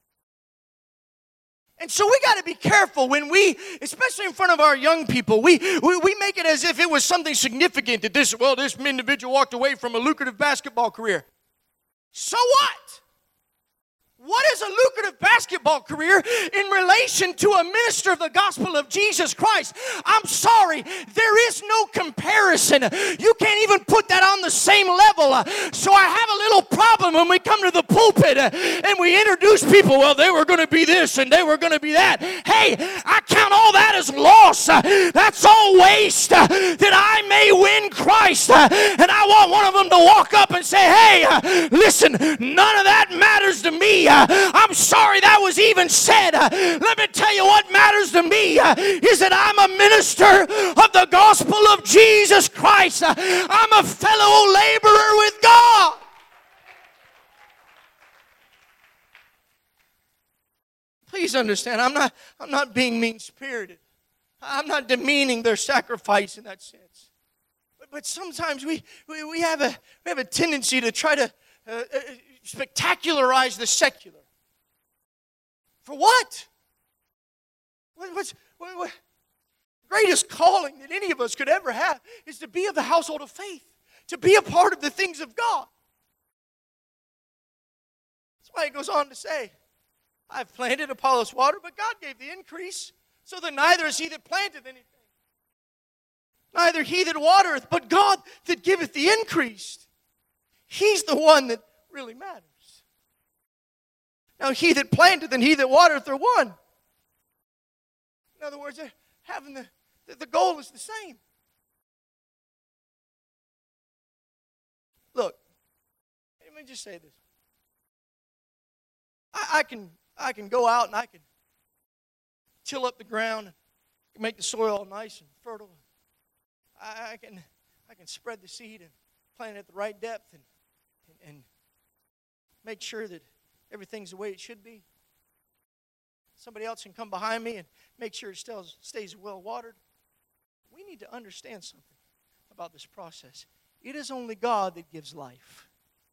And so we got to be careful when we, especially in front of our young people, we, we we make it as if it was something significant that this, well, this individual walked away from a lucrative basketball career. So what? What is a lucrative basketball career in relation to a minister of the gospel of Jesus Christ? I'm sorry, there is no comparison. You can't even put that on the same level. So I have a little problem when we come to the pulpit and we introduce people. Well, they were going to be this and they were going to be that. Hey, I count all that as loss. That's all waste, that I may win Christ. And I want one of them to walk up and say, hey, listen, none of that matters to me. I'm sorry that was even said. Let me tell you what matters to me is that I'm a minister of the gospel of Jesus Christ. I'm a fellow laborer with God. Please understand, I'm not, I'm not being mean-spirited. I'm not demeaning their sacrifice in that sense. But, but sometimes we, we, we, have a, we have a tendency to try to uh, uh, spectacularize the secular. For what? What, what's, what, what? Greatest calling that any of us could ever have is to be of the household of faith, to be a part of the things of God. That's why it goes on to say, I've planted, Apollos watered, but God gave the increase, so that neither is he that planteth anything, neither he that watereth, but God that giveth the increase. He's the one that really matters. Now, he that planteth and he that watereth are one. In other words, having the, the goal is the same. Look, let me just say this. I, I can I can go out and I can till up the ground and make the soil all nice and fertile. I, I can I can spread the seed and plant it at the right depth and, and, and make sure that everything's the way it should be. Somebody else can come behind me and make sure it still stays well watered. We need to understand something about this process. It is only God that gives life.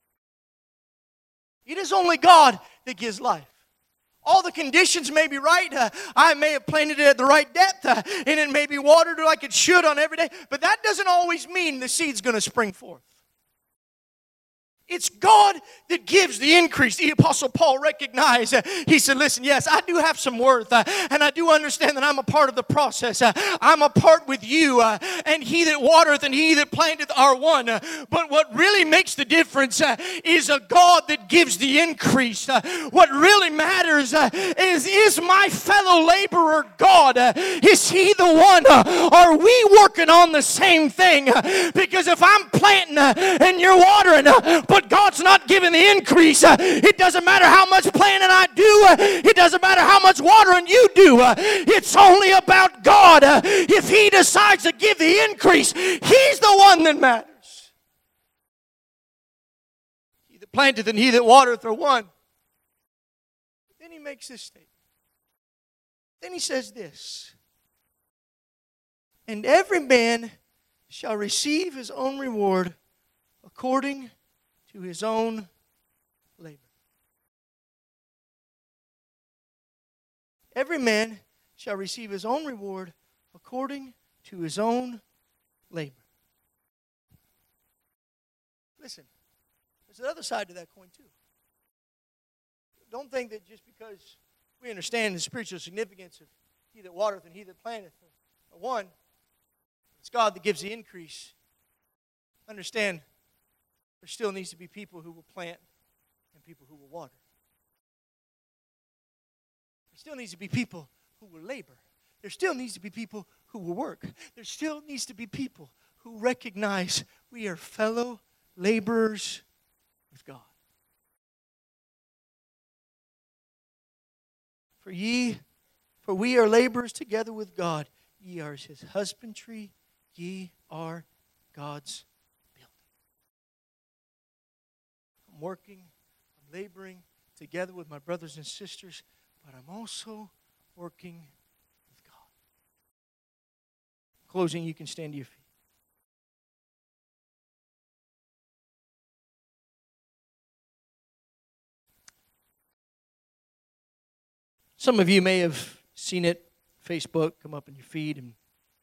It is only God that gives life. All the conditions may be right. Uh, I may have planted it at the right depth, uh, and it may be watered like it should on every day. But that doesn't always mean the seed's going to spring forth. It's God that gives the increase. The Apostle Paul recognized, uh, he said, listen, yes, I do have some worth, uh, and I do understand that I'm a part of the process. Uh, I'm a part with you, uh, and he that watereth and he that planteth are one. Uh, but what really makes the difference uh, is a God that gives the increase. Uh, what really matters uh, is, is my fellow laborer God? Uh, is he the one? Uh, are we working on the same thing? Uh, because if I'm planting uh, and you're watering, uh, but God's not giving the increase. Uh, it doesn't matter how much planting I do. Uh, it doesn't matter how much watering you do. Uh, it's only about God. Uh, if He decides to give the increase, He's the one that matters. He that planteth and he that watereth are one. But then He makes this statement. Then He says this. And every man shall receive his own reward according to his own labor. Every man shall receive his own reward according to his own labor. Listen, there's the other side to that coin too. Don't think that just because we understand the spiritual significance of he that watereth and he that planteth are one, it's God that gives the increase. Understand, there still needs to be people who will plant and people who will water. There still needs to be people who will labor. There still needs to be people who will work. There still needs to be people who recognize we are fellow laborers with God. For ye, for we are laborers together with God. Ye are His husbandry, ye are God's building. I'm working, I'm laboring together with my brothers and sisters, but I'm also working with God. Closing, you can stand to your feet. Some of you may have seen it, Facebook, come up in your feed, and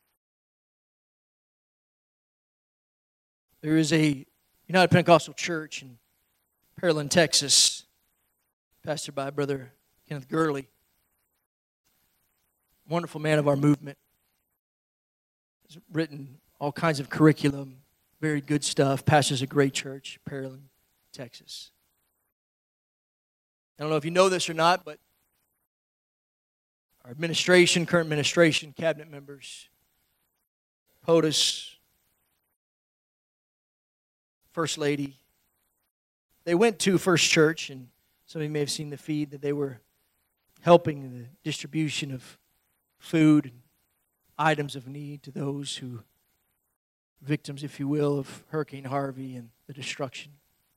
there is a United Pentecostal Church in Pearland, Texas, pastored by Brother Kenneth Gurley, wonderful man of our movement. He's written all kinds of curriculum, very good stuff, pastors a great church, Pearland, Texas. I don't know if you know this or not, but our administration, current administration, cabinet members, POTUS, First Lady, they went to First Church, and some of you may have seen the feed that they were helping the distribution of food and items of need to those who, victims, if you will, of Hurricane Harvey and the destruction.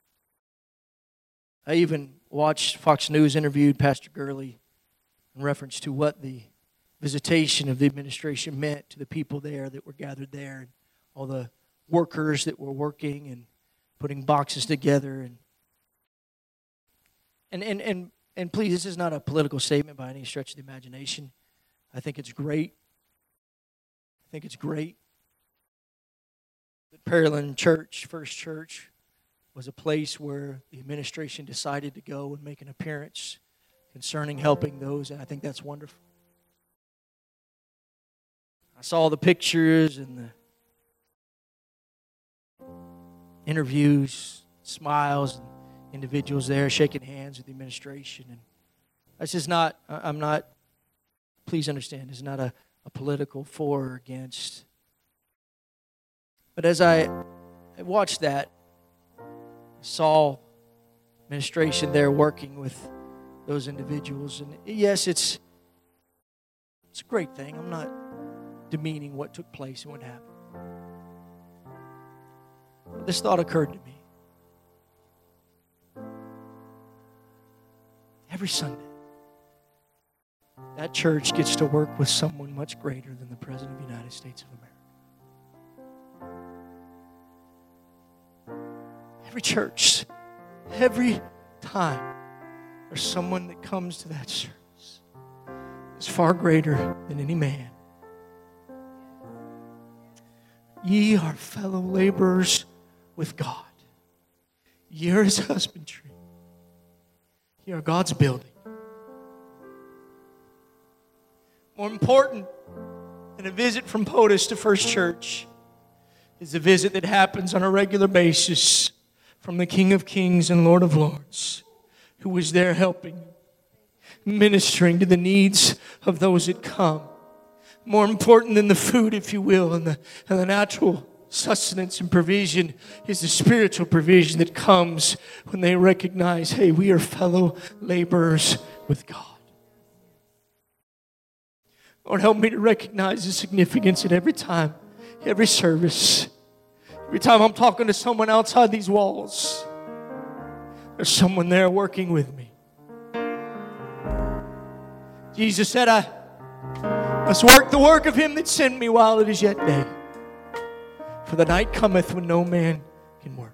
I even watched Fox News interviewed Pastor Gurley in reference to what the visitation of the administration meant to the people there that were gathered there, and all the workers that were working and putting boxes together. And and and and, and please, this is not a political statement by any stretch of the imagination. I think it's great. I think it's great that Pearland Church, First Church, was a place where the administration decided to go and make an appearance concerning helping those, and I think that's wonderful. I saw the pictures and the interviews, smiles, and individuals there shaking hands with the administration. And this is not, I'm not, please understand, it's not a, a political for or against. But as I watched that, I saw administration there working with those individuals. And yes, it's it's a great thing. I'm not demeaning what took place and what happened. But this thought occurred to me. Every Sunday, that church gets to work with someone much greater than the President of the United States of America. Every church, every time there's someone that comes to that service is far greater than any man. Ye are fellow laborers with God. Ye are His husbandry. Ye are God's building. More important than a visit from POTUS to First Church is a visit that happens on a regular basis from the King of Kings and Lord of Lords, who was there helping, ministering to the needs of those that come. More important than the food, if you will, and the, and the natural sustenance and provision is the spiritual provision that comes when they recognize, hey, we are fellow laborers with God. Lord, help me to recognize the significance at every time, every service, every time I'm talking to someone outside these walls. There's someone there working with me. Jesus said, I must work the work of Him that sent me while it is yet day. For the night cometh when no man can work.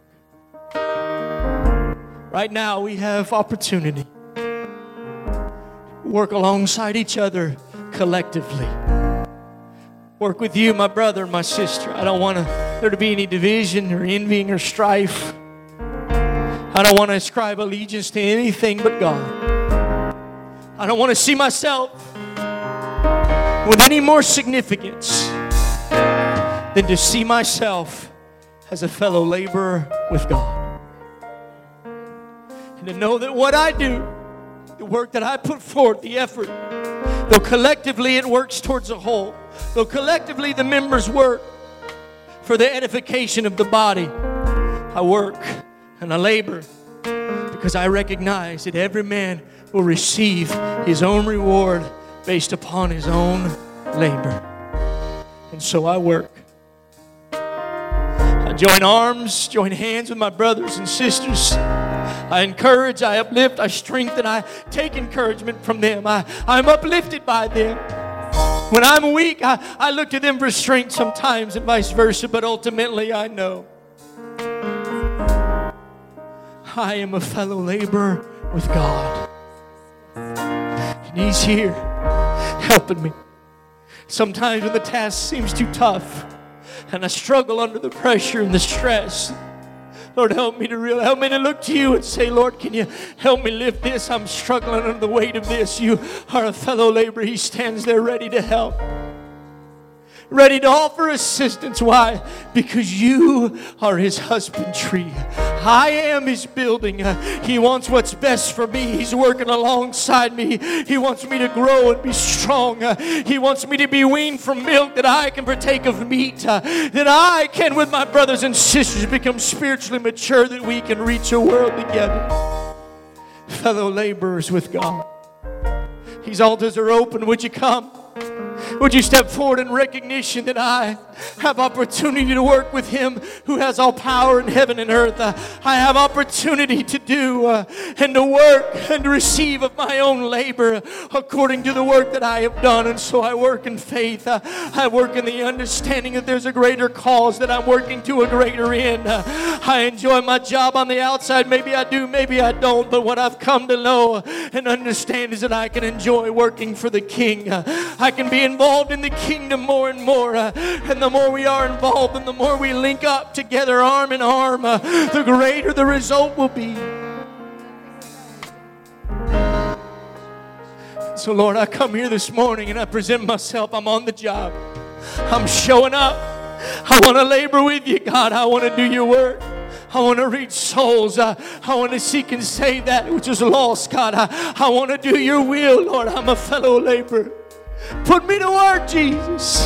Right now we have opportunity to work alongside each other collectively. Work with you, my brother, my sister. I don't want to, there to be any division or envying or strife. I don't want to ascribe allegiance to anything but God. I don't want to see myself with any more significance than to see myself as a fellow laborer with God. And to know that what I do, the work that I put forth, the effort, though collectively it works towards a whole, though collectively the members work for the edification of the body, I work and I labor because I recognize that every man will receive his own reward based upon his own labor. And so I work. I join arms, join hands with my brothers and sisters I encourage, I uplift, I strengthen, I take encouragement from them. I, I'm uplifted by them. When I'm weak, I, I look to them for strength sometimes and vice versa, but ultimately I know I am a fellow laborer with God. And He's here helping me. Sometimes when the task seems too tough and I struggle under the pressure and the stress, Lord, help me to real, help me to look to You and say, Lord, can You help me lift this? I'm struggling under the weight of this. You are a fellow laborer. He stands there ready to help, ready to offer assistance. Why? Because You are His husbandry. I am His building. Uh, he wants what's best for me. He's working alongside me. He wants me to grow and be strong. Uh, he wants me to be weaned from milk that I can partake of meat. Uh, that I can, with my brothers and sisters, become spiritually mature, that we can reach a world together. Fellow laborers with God. These altars are open. Would you come? Would you step forward in recognition that I have opportunity to work with Him who has all power in heaven and earth? Uh, I have opportunity to do uh, and to work and to receive of my own labor according to the work that I have done. And so I work in faith. Uh, I work in the understanding that there's a greater cause, that I'm working to a greater end. Uh, I enjoy my job on the outside. Maybe I do, maybe I don't. But what I've come to know and understand is that I can enjoy working for the King. Uh, I can be involved in the kingdom more and more. Uh, and the more we are involved and the more we link up together arm in arm, uh, the greater the result will be. So Lord, I come here this morning and I present myself. I'm on the job. I'm showing up. I want to labor with You, God. I want to do Your work. I want to reach souls. Uh, I want to seek and save that which is lost, God. I, I want to do Your will, Lord. I'm a fellow laborer. Put me to work, Jesus.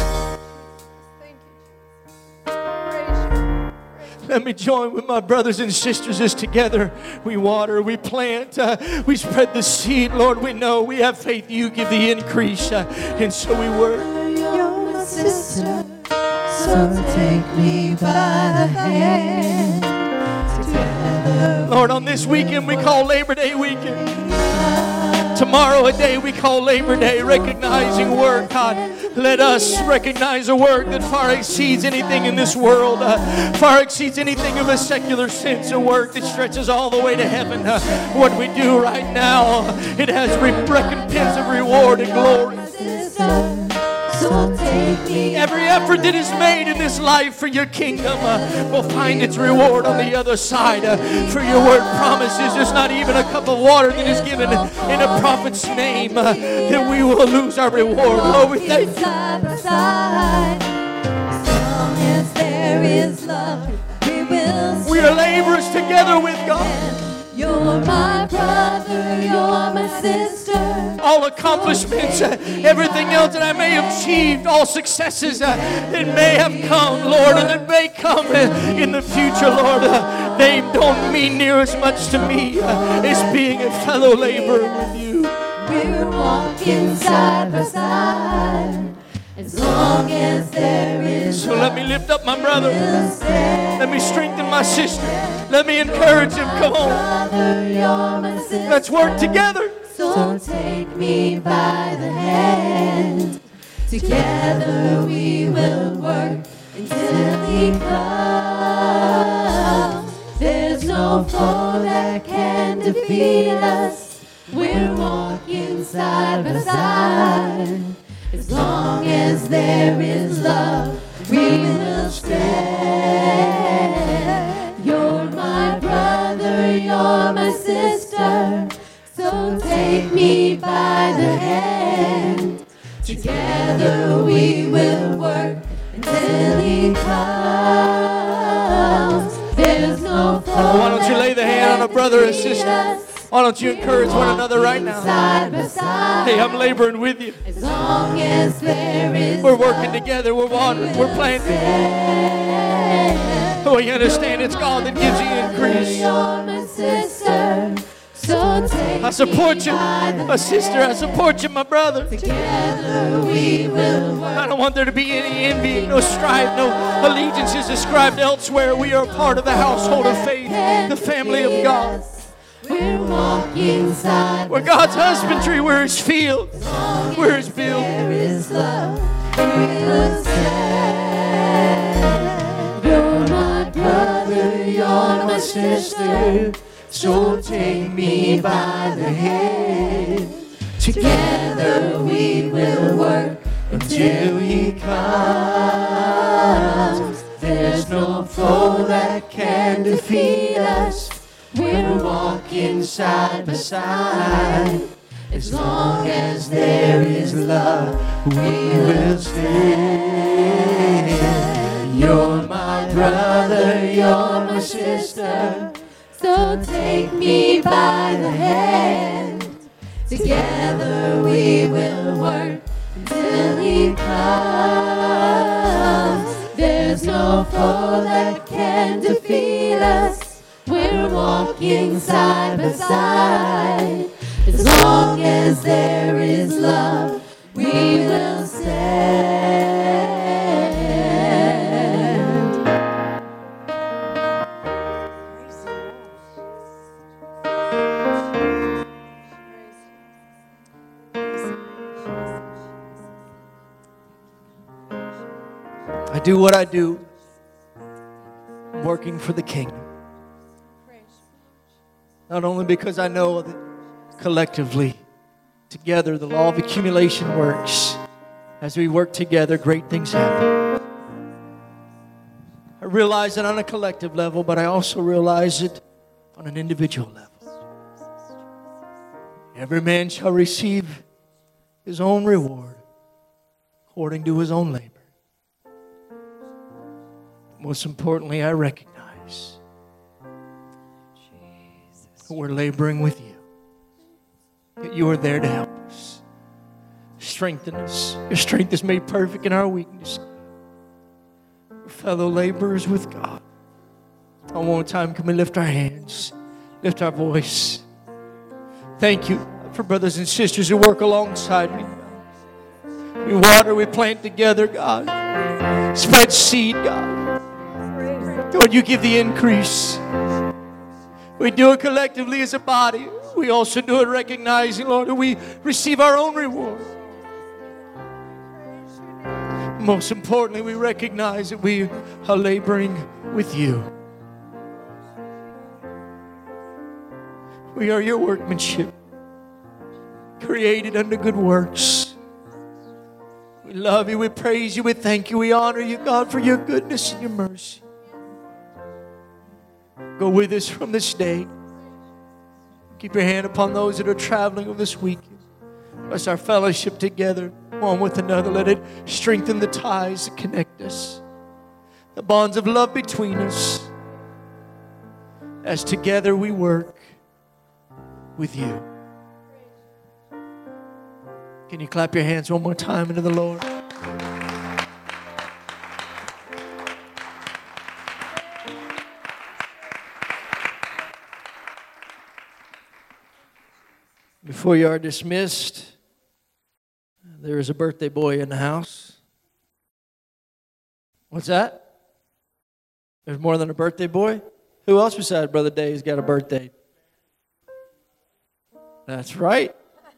Let me join with my brothers and sisters as together we water, we plant, uh, we spread the seed. Lord, we know we have faith. You give the increase, uh, and so we work. You're my sister, so take me by the hand. Together Lord, on this weekend we call Labor Day weekend. Tomorrow a day we call Labor Day, recognizing work. God, let us recognize a work that far exceeds anything in this world, uh, far exceeds anything of a secular sense, a work that stretches all the way to heaven. Uh, what we do right now, it has re- recompense of reward and glory. so take me. Every effort that is made in this life for Your kingdom uh, will find its reward on the other side. Uh, for Your word promises there's not even a cup of water that is given in a prophet's name uh, that we will lose our reward. Lord, we thank You. Side by side, as long as there is love, we will We are laborers together with God. You're my brother, you're my sister. All accomplishments, uh, everything else that I may have achieved, all successes uh, that may have come, Lord, and that may come uh, in the future, Lord, uh, they don't mean near as much to me uh, as being a fellow laborer with You. We're walking side by side, as long as there is So let me lift up my brother. we'll stand. Let me strengthen my sister. Let me encourage him. Come on. Brother, you're my sister. Let's work together. So take me by the hand. Together we will work until He comes. There's no foe that can defeat us. We're walking side by side. As long as there is love, we will stand. You're my brother, you're my sister. So take me by the hand. Together we will work until He comes. There's no foe. Why don't you lay the hand on a brother or sister? Why don't you encourage one another right now? Side by side. Hey, I'm laboring with you. As long as there is We're working together. We're watering. We're planting. Oh, you understand? It's God that gives you increase. You're my sister. So take I support you, me by the my sister. I support you, my brother. Together we will I work. don't want there to be any envy, no strife, no allegiances ascribed elsewhere. We are part of the household of faith, the family of God. we're walking side We're by God's side. husbandry, we're His field, we're His build. There is love, we will stand. You're my brother, you're my sister, so take me by the hand. Together we will work until He comes. There's no foe that can defeat us. We're walking side by side. As long as there is love, we will stand. You're my brother, you're my sister, so take me by the hand. Together we will work until He comes. There's no foe that can defeat us. We're walking side by side. As long as there is love, we will stand. I do what I do, working for the kingdom. Not only because I know that collectively, together, the law of accumulation works. As we work together, great things happen. I realize it on a collective level, but I also realize it on an individual level. Every man shall receive his own reward according to his own labor. Most importantly, I recognize that we're laboring with you. That you are there to help us. Strengthen us. Your strength is made perfect in our weakness. We're fellow laborers with God. One more time, can we lift our hands? Lift our voice. Thank you for brothers and sisters who work alongside me. We water, we plant together, God. Spread seed, God. Lord, you give the increase. We do it collectively as a body. We also do it recognizing, Lord, that we receive our own reward. Most importantly, we recognize that we are laboring with you. We are your workmanship, created unto good works. We love you, we praise you, we thank you, we honor you, God, for your goodness and your mercy. Go with us from this day. Keep your hand upon those that are traveling over this weekend. Bless our fellowship together, one with another. Let it strengthen the ties that connect us, the bonds of love between us, as together we work with you. Can you clap your hands one more time into the Lord? Before you are dismissed, there is a birthday boy in the house. What's that? There's more than a birthday boy? Who else besides Brother Dave's got a birthday? That's right.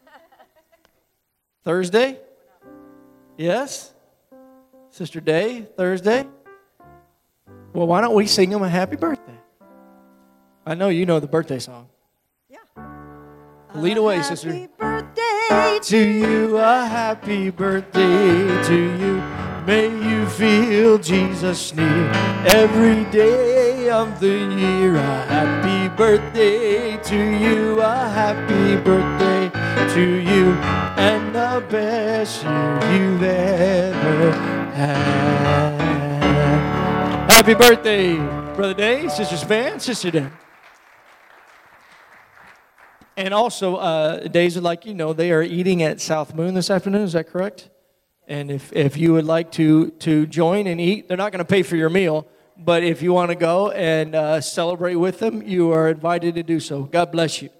Thursday? Yes? Sister Day, Thursday? Well, why don't we sing him a happy birthday? I know you know the birthday song. Lead away, sister. Happy birthday To you, a happy birthday to you. May you feel Jesus near every day of the year. A happy birthday to you, a happy birthday to you, and the best year you've ever had. Happy birthday, Brother Dave, Sister Span, Sister Dave. And also, uh, Days would like you know, they are eating at South Moon this afternoon. Is that correct? And if, if you would like to, to join and eat, they're not going to pay for your meal. But if you want to go and uh, celebrate with them, you are invited to do so. God bless you.